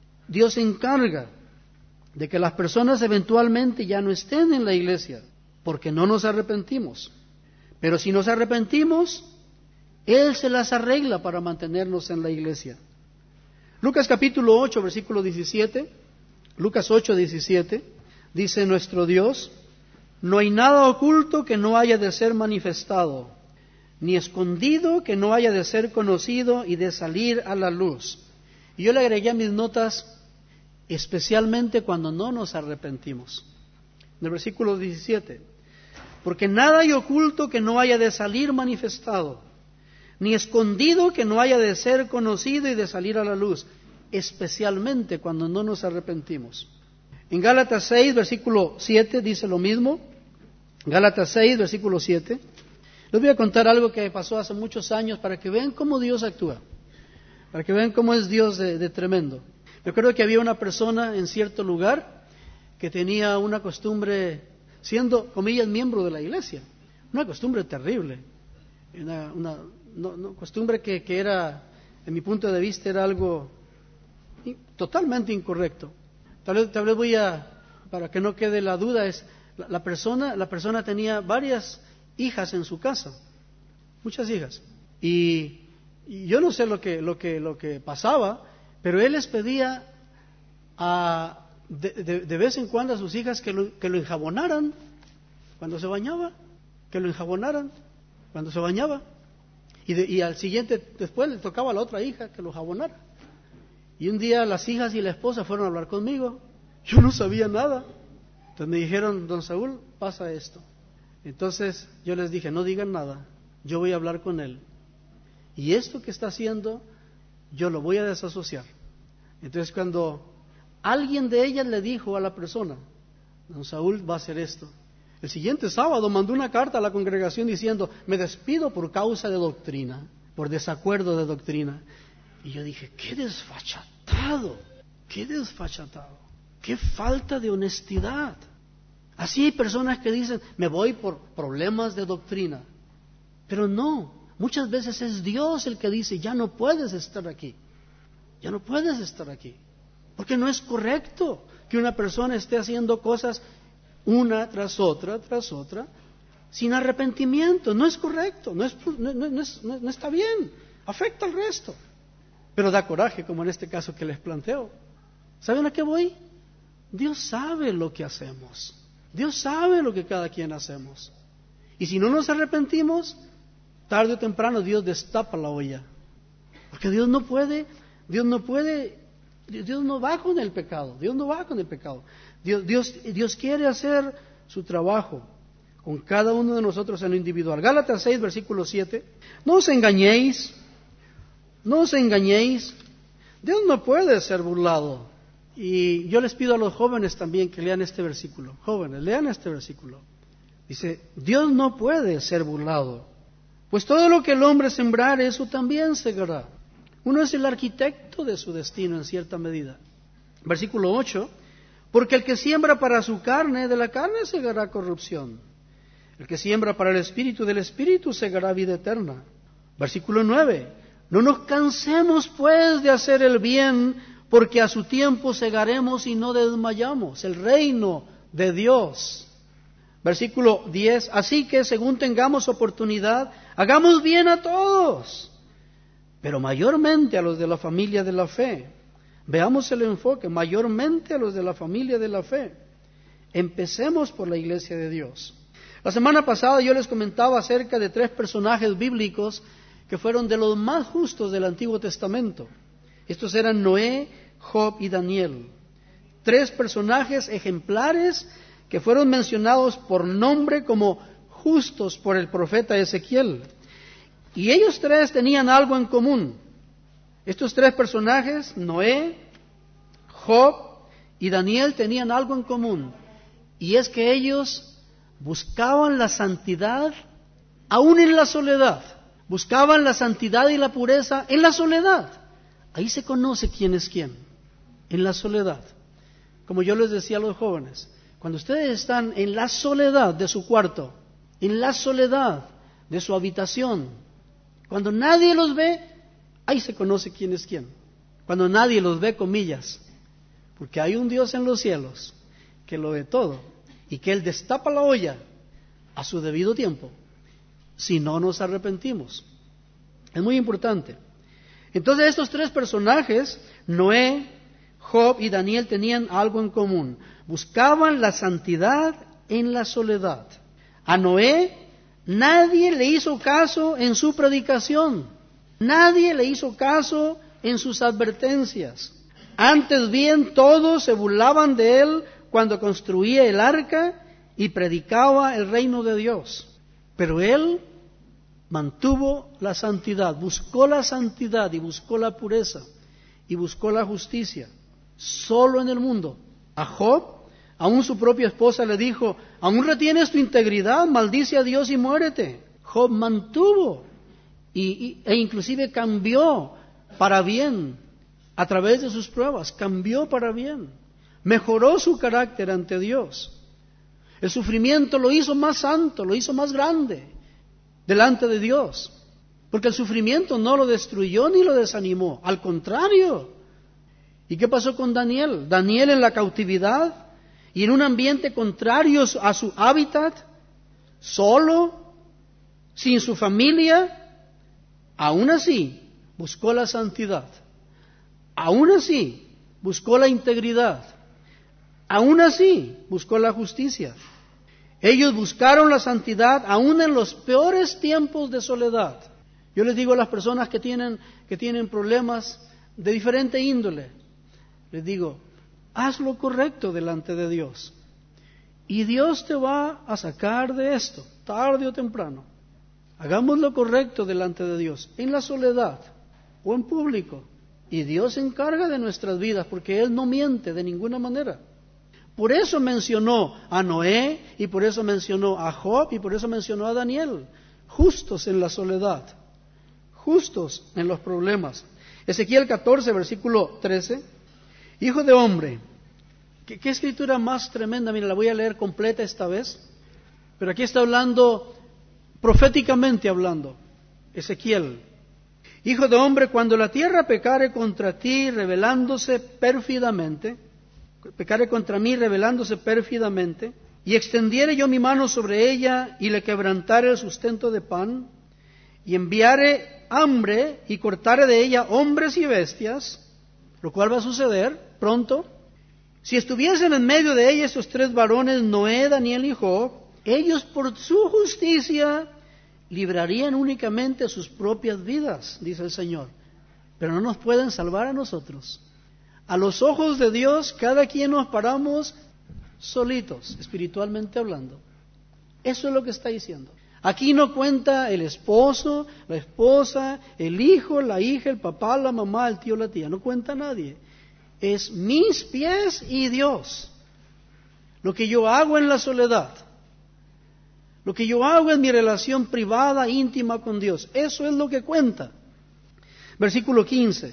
de que las personas eventualmente ya no estén en la iglesia, porque no nos arrepentimos. Pero si nos arrepentimos, Él se las arregla para mantenernos en la iglesia. Lucas capítulo 8, versículo 17, Lucas 8, 17, dice nuestro Dios, no hay nada oculto que no haya de ser manifestado, ni escondido que no haya de ser conocido y de salir a la luz. Y yo le agregué a mis notas, especialmente cuando no nos arrepentimos. En el versículo 17, porque nada hay oculto que no haya de salir manifestado, ni escondido que no haya de ser conocido y de salir a la luz, especialmente cuando no nos arrepentimos. En Gálatas 6, versículo 7 dice lo mismo. Gálatas 6, versículo 7. Les voy a contar algo que pasó hace muchos años para que vean cómo Dios actúa, para que vean cómo es Dios de tremendo. Yo creo que había una persona en cierto lugar que tenía una costumbre, siendo, comillas, miembro de la iglesia, una costumbre terrible, una costumbre que era, en mi punto de vista, era algo totalmente incorrecto. Tal vez voy a, para que no quede la duda, es la persona tenía varias hijas en su casa, muchas hijas, y yo no sé lo que pasaba, pero él les pedía de vez en cuando a sus hijas que lo enjabonaran cuando se bañaba, que lo enjabonaran cuando se bañaba, y al siguiente, después le tocaba a la otra hija que lo jabonara. Y un día las hijas y la esposa fueron a hablar conmigo, yo no sabía nada, entonces me dijeron, don Saúl, pasa esto. Entonces yo les dije, no digan nada, yo voy a hablar con él, y esto que está haciendo, yo lo voy a desasociar. Entonces cuando alguien de ellas le dijo a la persona, don Saúl va a hacer esto, el siguiente sábado mandó una carta a la congregación diciendo, me despido por causa de doctrina, por desacuerdo de doctrina. Y yo dije, qué desfachatado, qué falta de honestidad. Así hay personas que dicen, me voy por problemas de doctrina, pero no, muchas veces es Dios el que dice, ya no puedes estar aquí, porque no es correcto que una persona esté haciendo cosas una tras otra, sin arrepentimiento. No es correcto, no está bien, afecta al resto. Pero da coraje, como en este caso que les planteo. ¿Saben a qué voy? Dios sabe lo que hacemos, Dios sabe lo que cada quien hacemos. Y si no nos arrepentimos, tarde o temprano Dios destapa la olla. Porque Dios no va con el pecado, Dios quiere hacer su trabajo con cada uno de nosotros en lo individual. Gálatas 6, versículo 7. No os engañéis, Dios no puede ser burlado. Y yo les pido a los jóvenes también que lean este versículo. Jóvenes, lean este versículo. Dice, Dios no puede ser burlado, pues todo lo que el hombre sembrare, eso también segará. Uno es el arquitecto de su destino en cierta medida. Versículo 8, porque el que siembra para su carne, de la carne segará corrupción. El que siembra para el espíritu, del espíritu segará vida eterna. Versículo 9, no nos cansemos pues de hacer el bien, porque a su tiempo segaremos y no desmayamos. El reino de Dios. Versículo 10, así que según tengamos oportunidad, hagamos bien a todos, pero mayormente a los de la familia de la fe. Veamos el enfoque, mayormente a los de la familia de la fe. Empecemos por la iglesia de Dios. La semana pasada yo les comentaba acerca de 3 personajes bíblicos que fueron de los más justos del Antiguo Testamento. Estos eran Noé, Job y Daniel. 3 personajes ejemplares que fueron mencionados por nombre como justos por el profeta Ezequiel. Y ellos 3 tenían algo en común. Estos 3 personajes, Noé, Job y Daniel, tenían algo en común. Y es que ellos buscaban la santidad aún en la soledad. Buscaban la santidad y la pureza en la soledad. Ahí se conoce quién es quién, en la soledad. Como yo les decía a los jóvenes, cuando ustedes están en la soledad de su cuarto, en la soledad de su habitación, cuando nadie los ve, ahí se conoce quién es quién. Cuando nadie los ve, comillas, porque hay un Dios en los cielos que lo ve todo y que Él destapa la olla a su debido tiempo, si no nos arrepentimos. Es muy importante. Entonces estos 3 personajes, Noé, Job y Daniel, tenían algo en común. Buscaban la santidad en la soledad. A Noé Nadie le hizo caso en su predicación. Nadie le hizo caso en sus advertencias. Antes bien, todos se burlaban de él cuando construía el arca y predicaba el reino de Dios. Pero él mantuvo la santidad, buscó la santidad y buscó la pureza y buscó la justicia solo en el mundo. A Job, aún su propia esposa le dijo: aún retienes tu integridad, maldice a Dios y muérete. Job mantuvo e inclusive cambió para bien a través de sus pruebas, cambió para bien, mejoró su carácter ante Dios. El sufrimiento lo hizo más santo, lo hizo más grande delante de Dios, porque el sufrimiento no lo destruyó ni lo desanimó, al contrario. ¿Y qué pasó con Daniel? Daniel en la cautividad y en un ambiente contrario a su hábitat, solo, sin su familia, aún así buscó la santidad, aún así buscó la integridad, aún así buscó la justicia. Ellos buscaron la santidad aún en los peores tiempos de soledad. Yo les digo a las personas que tienen problemas de diferente índole, les digo: haz lo correcto delante de Dios y Dios te va a sacar de esto, tarde o temprano. Hagamos lo correcto delante de Dios, en la soledad o en público, y Dios se encarga de nuestras vidas, porque Él no miente de ninguna manera. Por eso mencionó a Noé, y por eso mencionó a Job, y por eso mencionó a Daniel, justos en la soledad, justos en los problemas. Ezequiel 14, versículo 13: Hijo de hombre, ¿qué escritura más tremenda? Mira, la voy a leer completa esta vez, pero aquí está hablando, proféticamente hablando, Ezequiel. Hijo de hombre, cuando la tierra pecare contra ti, pecare contra mí, rebelándose pérfidamente, y extendiere yo mi mano sobre ella, y le quebrantare el sustento de pan, y enviare hambre, y cortare de ella hombres y bestias, lo cual va a suceder pronto. Si estuviesen en medio de ella estos tres varones, Noé, Daniel y Job, ellos por su justicia librarían únicamente sus propias vidas, dice el Señor, pero no nos pueden salvar a nosotros. A los ojos de Dios, cada quien nos paramos solitos, espiritualmente hablando. Eso es lo que está diciendo. Aquí no cuenta el esposo, la esposa, el hijo, la hija, el papá, la mamá, el tío, la tía. No cuenta nadie. Es mis pies y Dios. Lo que yo hago en la soledad, lo que yo hago en mi relación privada, íntima con Dios, eso es lo que cuenta. Versículo 15.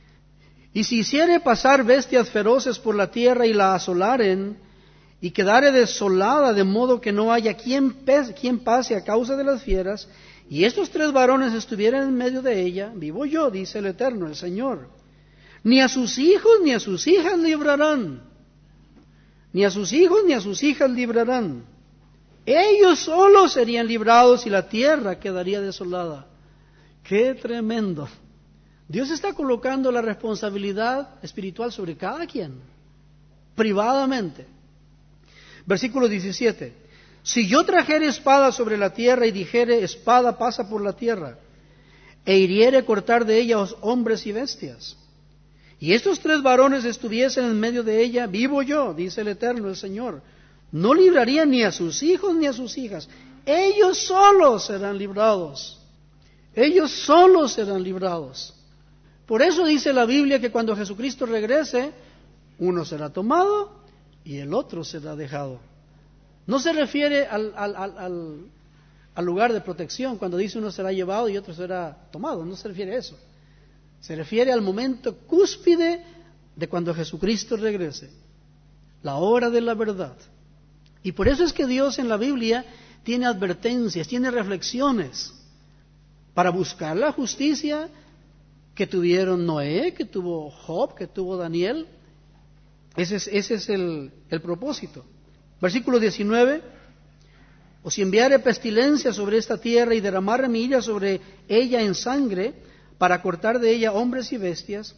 Y si hiciere pasar bestias feroces por la tierra y la asolaren, y quedare desolada de modo que no haya quien pase a causa de las fieras, y estos tres varones estuvieran en medio de ella, vivo yo, dice el Eterno, el Señor, ni a sus hijos ni a sus hijas librarán, ni a sus hijos ni a sus hijas librarán. Ellos solos serían librados y la tierra quedaría desolada. ¡Qué tremendo! Dios está colocando la responsabilidad espiritual sobre cada quien, privadamente. Versículo 17. Si yo trajere espada sobre la tierra y dijere: espada pasa por la tierra, e hiriere cortar de ella hombres y bestias, y estos tres varones estuviesen en medio de ella, vivo yo, dice el Eterno, el Señor, no librarían ni a sus hijos ni a sus hijas. Ellos solos serán librados. Ellos solos serán librados. Por eso dice la Biblia que cuando Jesucristo regrese, uno será tomado y el otro será dejado. No se refiere al lugar de protección, cuando dice uno será llevado y otro será tomado, no se refiere a eso. Se refiere al momento cúspide de cuando Jesucristo regrese, la hora de la verdad. Y por eso es que Dios en la Biblia tiene advertencias, tiene reflexiones para buscar la justicia que tuvieron Noé, que tuvo Job, que tuvo Daniel. Ese es el propósito. Versículo 19. O si enviare pestilencia sobre esta tierra y derramare mi ira sobre ella en sangre, para cortar de ella hombres y bestias,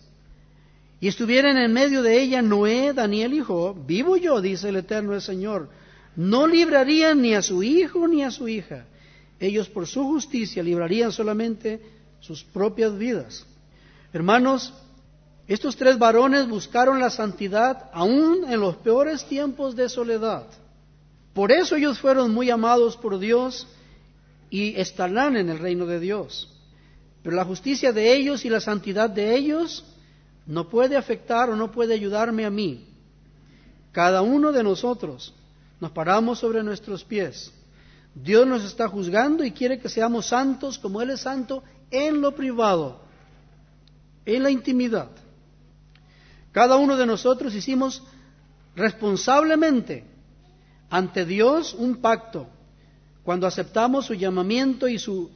y estuvieran en medio de ella Noé, Daniel y Job, vivo yo, dice el Eterno el Señor, no librarían ni a su hijo ni a su hija. ellos por su justicia librarían solamente sus propias vidas. Hermanos, estos 3 varones buscaron la santidad aún en los peores tiempos de soledad. Por eso ellos fueron muy amados por Dios y estarán en el reino de Dios. Pero la justicia de ellos y la santidad de ellos no puede afectar o no puede ayudarme a mí. Cada uno de nosotros nos paramos sobre nuestros pies. Dios nos está juzgando y quiere que seamos santos como Él es santo en lo privado, en la intimidad. Cada uno de nosotros hicimos responsablemente ante Dios un pacto cuando aceptamos su llamamiento y su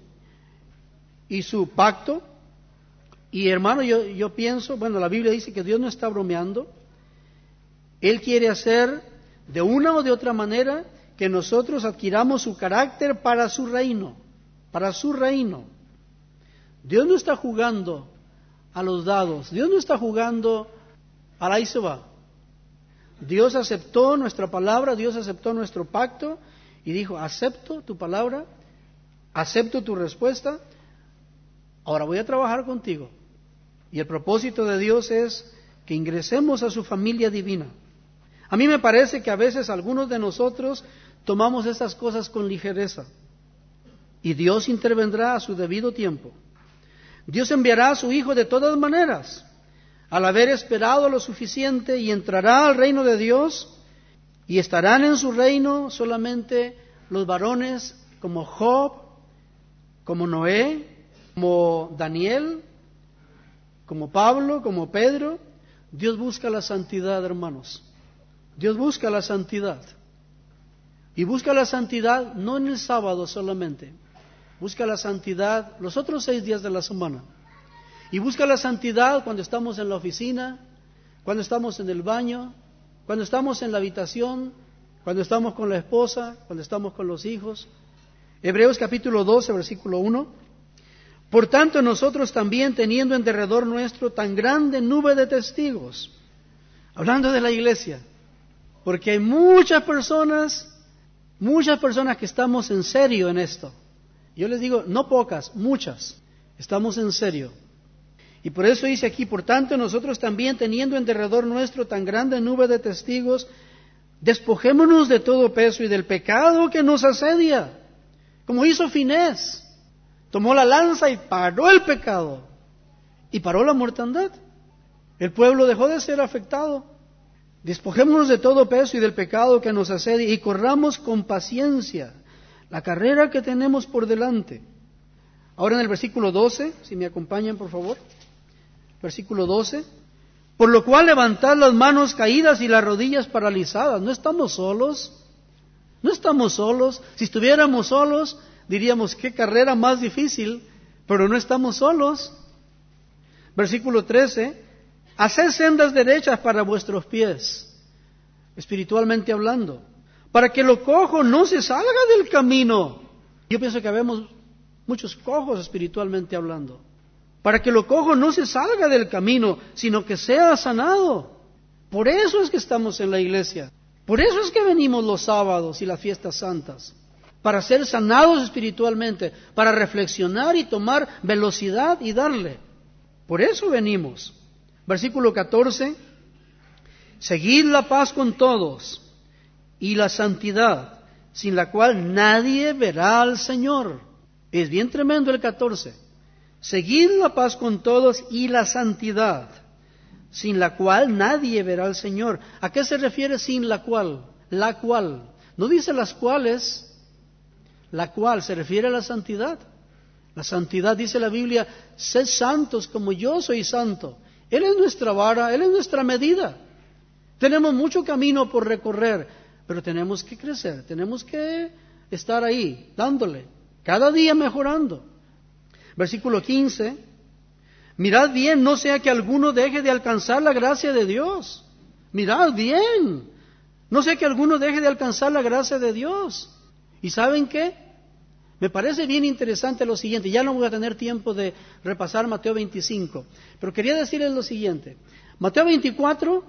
pacto. Y hermano, yo pienso, bueno, la Biblia dice que Dios no está bromeando. Él quiere hacer de una o de otra manera que nosotros adquiramos su carácter para su reino, para su reino. Dios no está jugando a los dados, Dios no está jugando al ahí se va. Dios aceptó nuestra palabra, Dios aceptó nuestro pacto y dijo, acepto tu palabra, acepto tu respuesta, ahora voy a trabajar contigo. Y el propósito de Dios es que ingresemos a su familia divina. A mí me parece que a veces algunos de nosotros tomamos estas cosas con ligereza y Dios intervendrá a su debido tiempo. Dios enviará a su Hijo de todas maneras, al haber esperado lo suficiente, y entrará al reino de Dios, y estarán en su reino solamente los varones como Job, como Noé, como Daniel, como Pablo, como Pedro. Dios busca la santidad, hermanos. Dios busca la santidad. Y busca la santidad no en el sábado solamente. Busca la santidad los otros 6 días de la semana. Y busca la santidad cuando estamos en la oficina, cuando estamos en el baño, cuando estamos en la habitación, cuando estamos con la esposa, cuando estamos con los hijos. Hebreos capítulo 12, versículo 1. Por tanto, nosotros también, teniendo en derredor nuestro tan grande nube de testigos, hablando de la iglesia, porque hay muchas personas que estamos en serio en esto. Yo les digo, no pocas, muchas, estamos en serio. Y por eso dice aquí, por tanto, nosotros también, teniendo en derredor nuestro tan grande nube de testigos, despojémonos de todo peso y del pecado que nos asedia, como hizo Finés. Tomó la lanza y paró el pecado, y paró la mortandad. El pueblo dejó de ser afectado. Despojémonos de todo peso y del pecado que nos asedia, y corramos con paciencia la carrera que tenemos por delante. Ahora en el versículo 12, si me acompañan por favor. Versículo 12. Por lo cual levantad las manos caídas y las rodillas paralizadas. No estamos solos. No estamos solos. Si estuviéramos solos, diríamos, qué carrera más difícil, pero no estamos solos. Versículo 13. Haced sendas derechas para vuestros pies, espiritualmente hablando, para que lo cojo no se salga del camino. Yo pienso que habemos muchos cojos espiritualmente hablando. Para que lo cojo no se salga del camino, sino que sea sanado. Por eso es que estamos en la iglesia. Por eso es que venimos los sábados y las fiestas santas. Para ser sanados espiritualmente, para reflexionar y tomar velocidad y darle. Por eso venimos. Versículo 14. Seguid la paz con todos y la santidad, sin la cual nadie verá al Señor. Es bien tremendo el 14. Seguid la paz con todos y la santidad, sin la cual nadie verá al Señor. ¿A qué se refiere sin la cual? La cual. No dice las cuales, la cual se refiere a la santidad. La santidad, dice la Biblia, sed santos como yo soy santo. Él es nuestra vara, Él es nuestra medida. Tenemos mucho camino por recorrer, pero tenemos que crecer, tenemos que estar ahí, dándole, cada día mejorando. Versículo 15, mirad bien, no sea que alguno deje de alcanzar la gracia de Dios. Mirad bien, no sea que alguno deje de alcanzar la gracia de Dios. ¿Y saben qué? Me parece bien interesante lo siguiente, ya no voy a tener tiempo de repasar Mateo 25, pero quería decirles lo siguiente. Mateo 24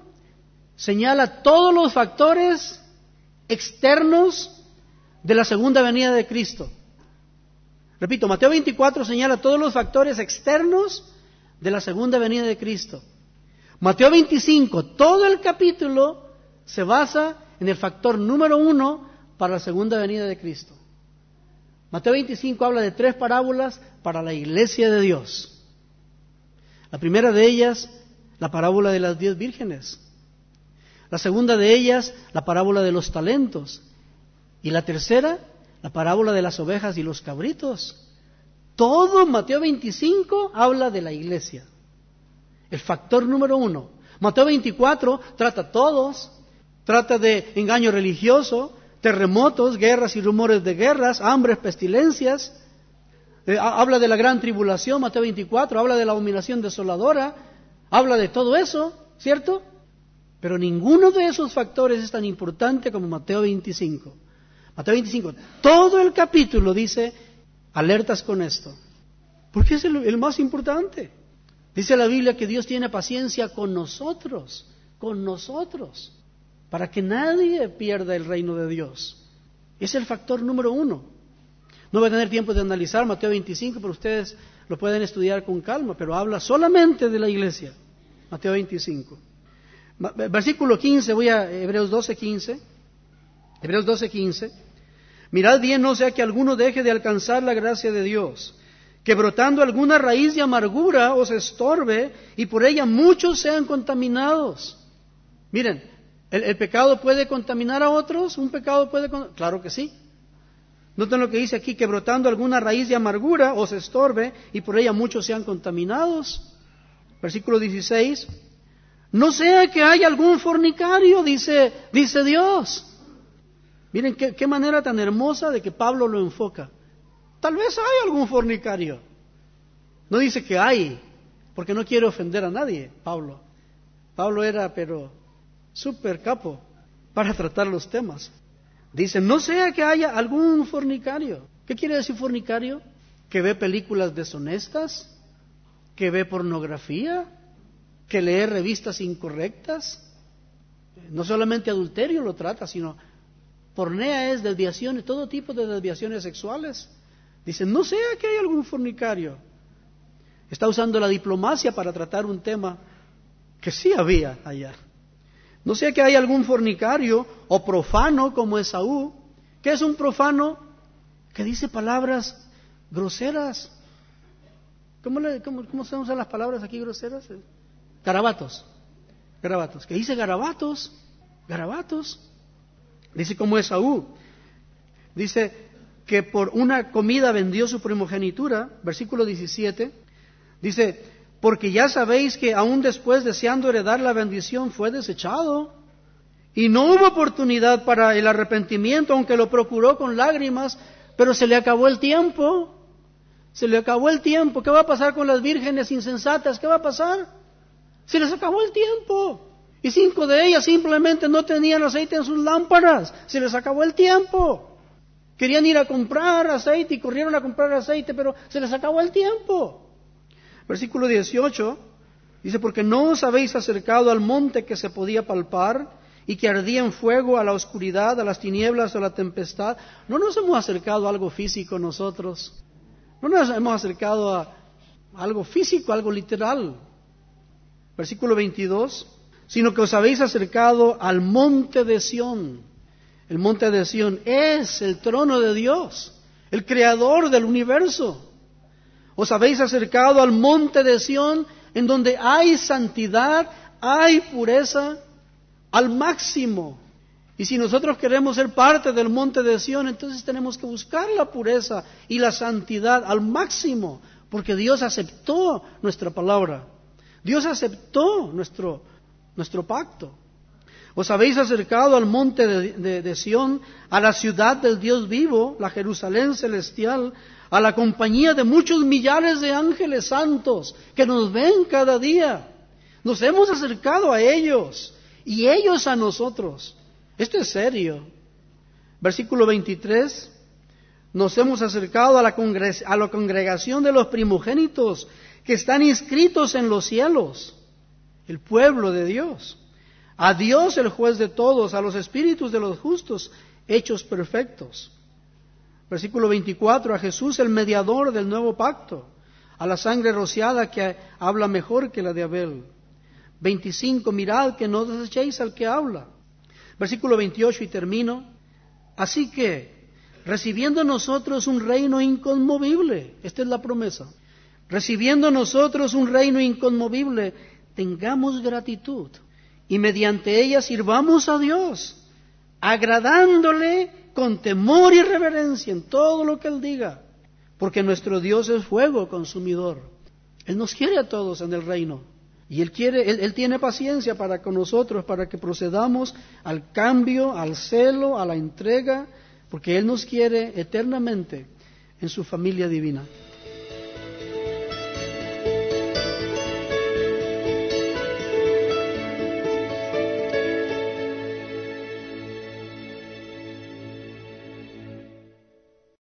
señala todos los factores externos de la segunda venida de Cristo. Repito, Mateo 24 señala todos los factores externos de la segunda venida de Cristo. Mateo 25, todo el capítulo se basa en el factor número 1 para la segunda venida de Cristo. Mateo 25 habla de 3 parábolas para la iglesia de Dios. La primera de ellas, la parábola de las 10 vírgenes. La segunda de ellas, la parábola de los talentos. Y la tercera, la parábola de las ovejas y los cabritos. Todo Mateo 25 habla de la iglesia. El factor número 1. Mateo 24 trata todos. Trata de engaño religioso, terremotos, guerras y rumores de guerras, hambres, pestilencias. Habla de la gran tribulación, Mateo 24. Habla de la abominación desoladora. Habla de todo eso, ¿cierto? Pero ninguno de esos factores es tan importante como Mateo 25. Mateo 25, todo el capítulo dice, alertas con esto. Porque es el más importante. Dice la Biblia que Dios tiene paciencia con nosotros, para que nadie pierda el reino de Dios. Es el factor número 1. No voy a tener tiempo de analizar Mateo 25, pero ustedes lo pueden estudiar con calma, pero habla solamente de la iglesia. Mateo 25. Versículo 15, voy a Hebreos 12:15. Hebreos 12:15. Mirad bien, no sea que alguno deje de alcanzar la gracia de Dios, que brotando alguna raíz de amargura os estorbe y por ella muchos sean contaminados. Miren, ¿el pecado puede contaminar a otros? ¿Un pecado puede contaminar? Claro que sí. Noten lo que dice aquí, que brotando alguna raíz de amargura os estorbe y por ella muchos sean contaminados. Versículo 16. No sea que haya algún fornicario, dice Dios. Miren qué manera tan hermosa de que Pablo lo enfoca. Tal vez hay algún fornicario. No dice que hay, porque no quiere ofender a nadie, Pablo. Pablo era, pero, súper capo para tratar los temas. Dice, no sea que haya algún fornicario. ¿Qué quiere decir fornicario? Que ve películas deshonestas, que ve pornografía, que lee revistas incorrectas. No solamente adulterio lo trata, sino pornea es desviaciones, todo tipo de desviaciones sexuales. Dice, no sea que haya algún fornicario. Está usando la diplomacia para tratar un tema que sí había allá. No sea que haya algún fornicario o profano como Esaú. ¿Qué es un profano? Que dice palabras groseras. ¿Cómo se usan las palabras aquí groseras? Garabatos. Que dice garabatos. Dice como Esaú. Dice que por una comida vendió su primogenitura. Versículo 17. Dice, porque ya sabéis que aún después deseando heredar la bendición fue desechado. Y no hubo oportunidad para el arrepentimiento, aunque lo procuró con lágrimas, pero se le acabó el tiempo. ¿Qué va a pasar con las vírgenes insensatas? ¿Qué va a pasar? Se les acabó el tiempo. Y 5 de ellas simplemente no tenían aceite en sus lámparas. Se les acabó el tiempo. Querían ir a comprar aceite y corrieron a comprar aceite, pero se les acabó el tiempo. Versículo 18 dice, porque no os habéis acercado al monte que se podía palpar y que ardía en fuego, a la oscuridad, a las tinieblas, a la tempestad. No nos hemos acercado a algo físico nosotros. No nos hemos acercado a algo físico, algo literal. Versículo 22, sino que os habéis acercado al monte de Sión. El monte de Sión es el trono de Dios, el creador del universo. Os habéis acercado al monte de Sión, en donde hay santidad, hay pureza al máximo. Y si nosotros queremos ser parte del monte de Sión, entonces tenemos que buscar la pureza y la santidad al máximo, porque Dios aceptó nuestra palabra. Dios aceptó nuestro pacto. Os habéis acercado al monte de Sión, a la ciudad del Dios vivo, la Jerusalén celestial, a la compañía de muchos millares de ángeles santos que nos ven cada día. Nos hemos acercado a ellos y ellos a nosotros. Esto es serio. Versículo 23. Nos hemos acercado a la congregación de los primogénitos que están inscritos en los cielos, el pueblo de Dios. A Dios, el juez de todos, a los espíritus de los justos hechos perfectos. Versículo 24, a Jesús el mediador del nuevo pacto, a la sangre rociada que habla mejor que la de Abel. 25, mirad que no desechéis al que habla. Versículo 28 y termino. Así que, recibiendo nosotros un reino inconmovible, esta es la promesa, recibiendo nosotros un reino inconmovible, tengamos gratitud y mediante ella sirvamos a Dios, agradándole con temor y reverencia en todo lo que Él diga, porque nuestro Dios es fuego consumidor. Él nos quiere a todos en el reino y Él tiene paciencia para con nosotros, para que procedamos al cambio, al celo, a la entrega, porque Él nos quiere eternamente en su familia divina.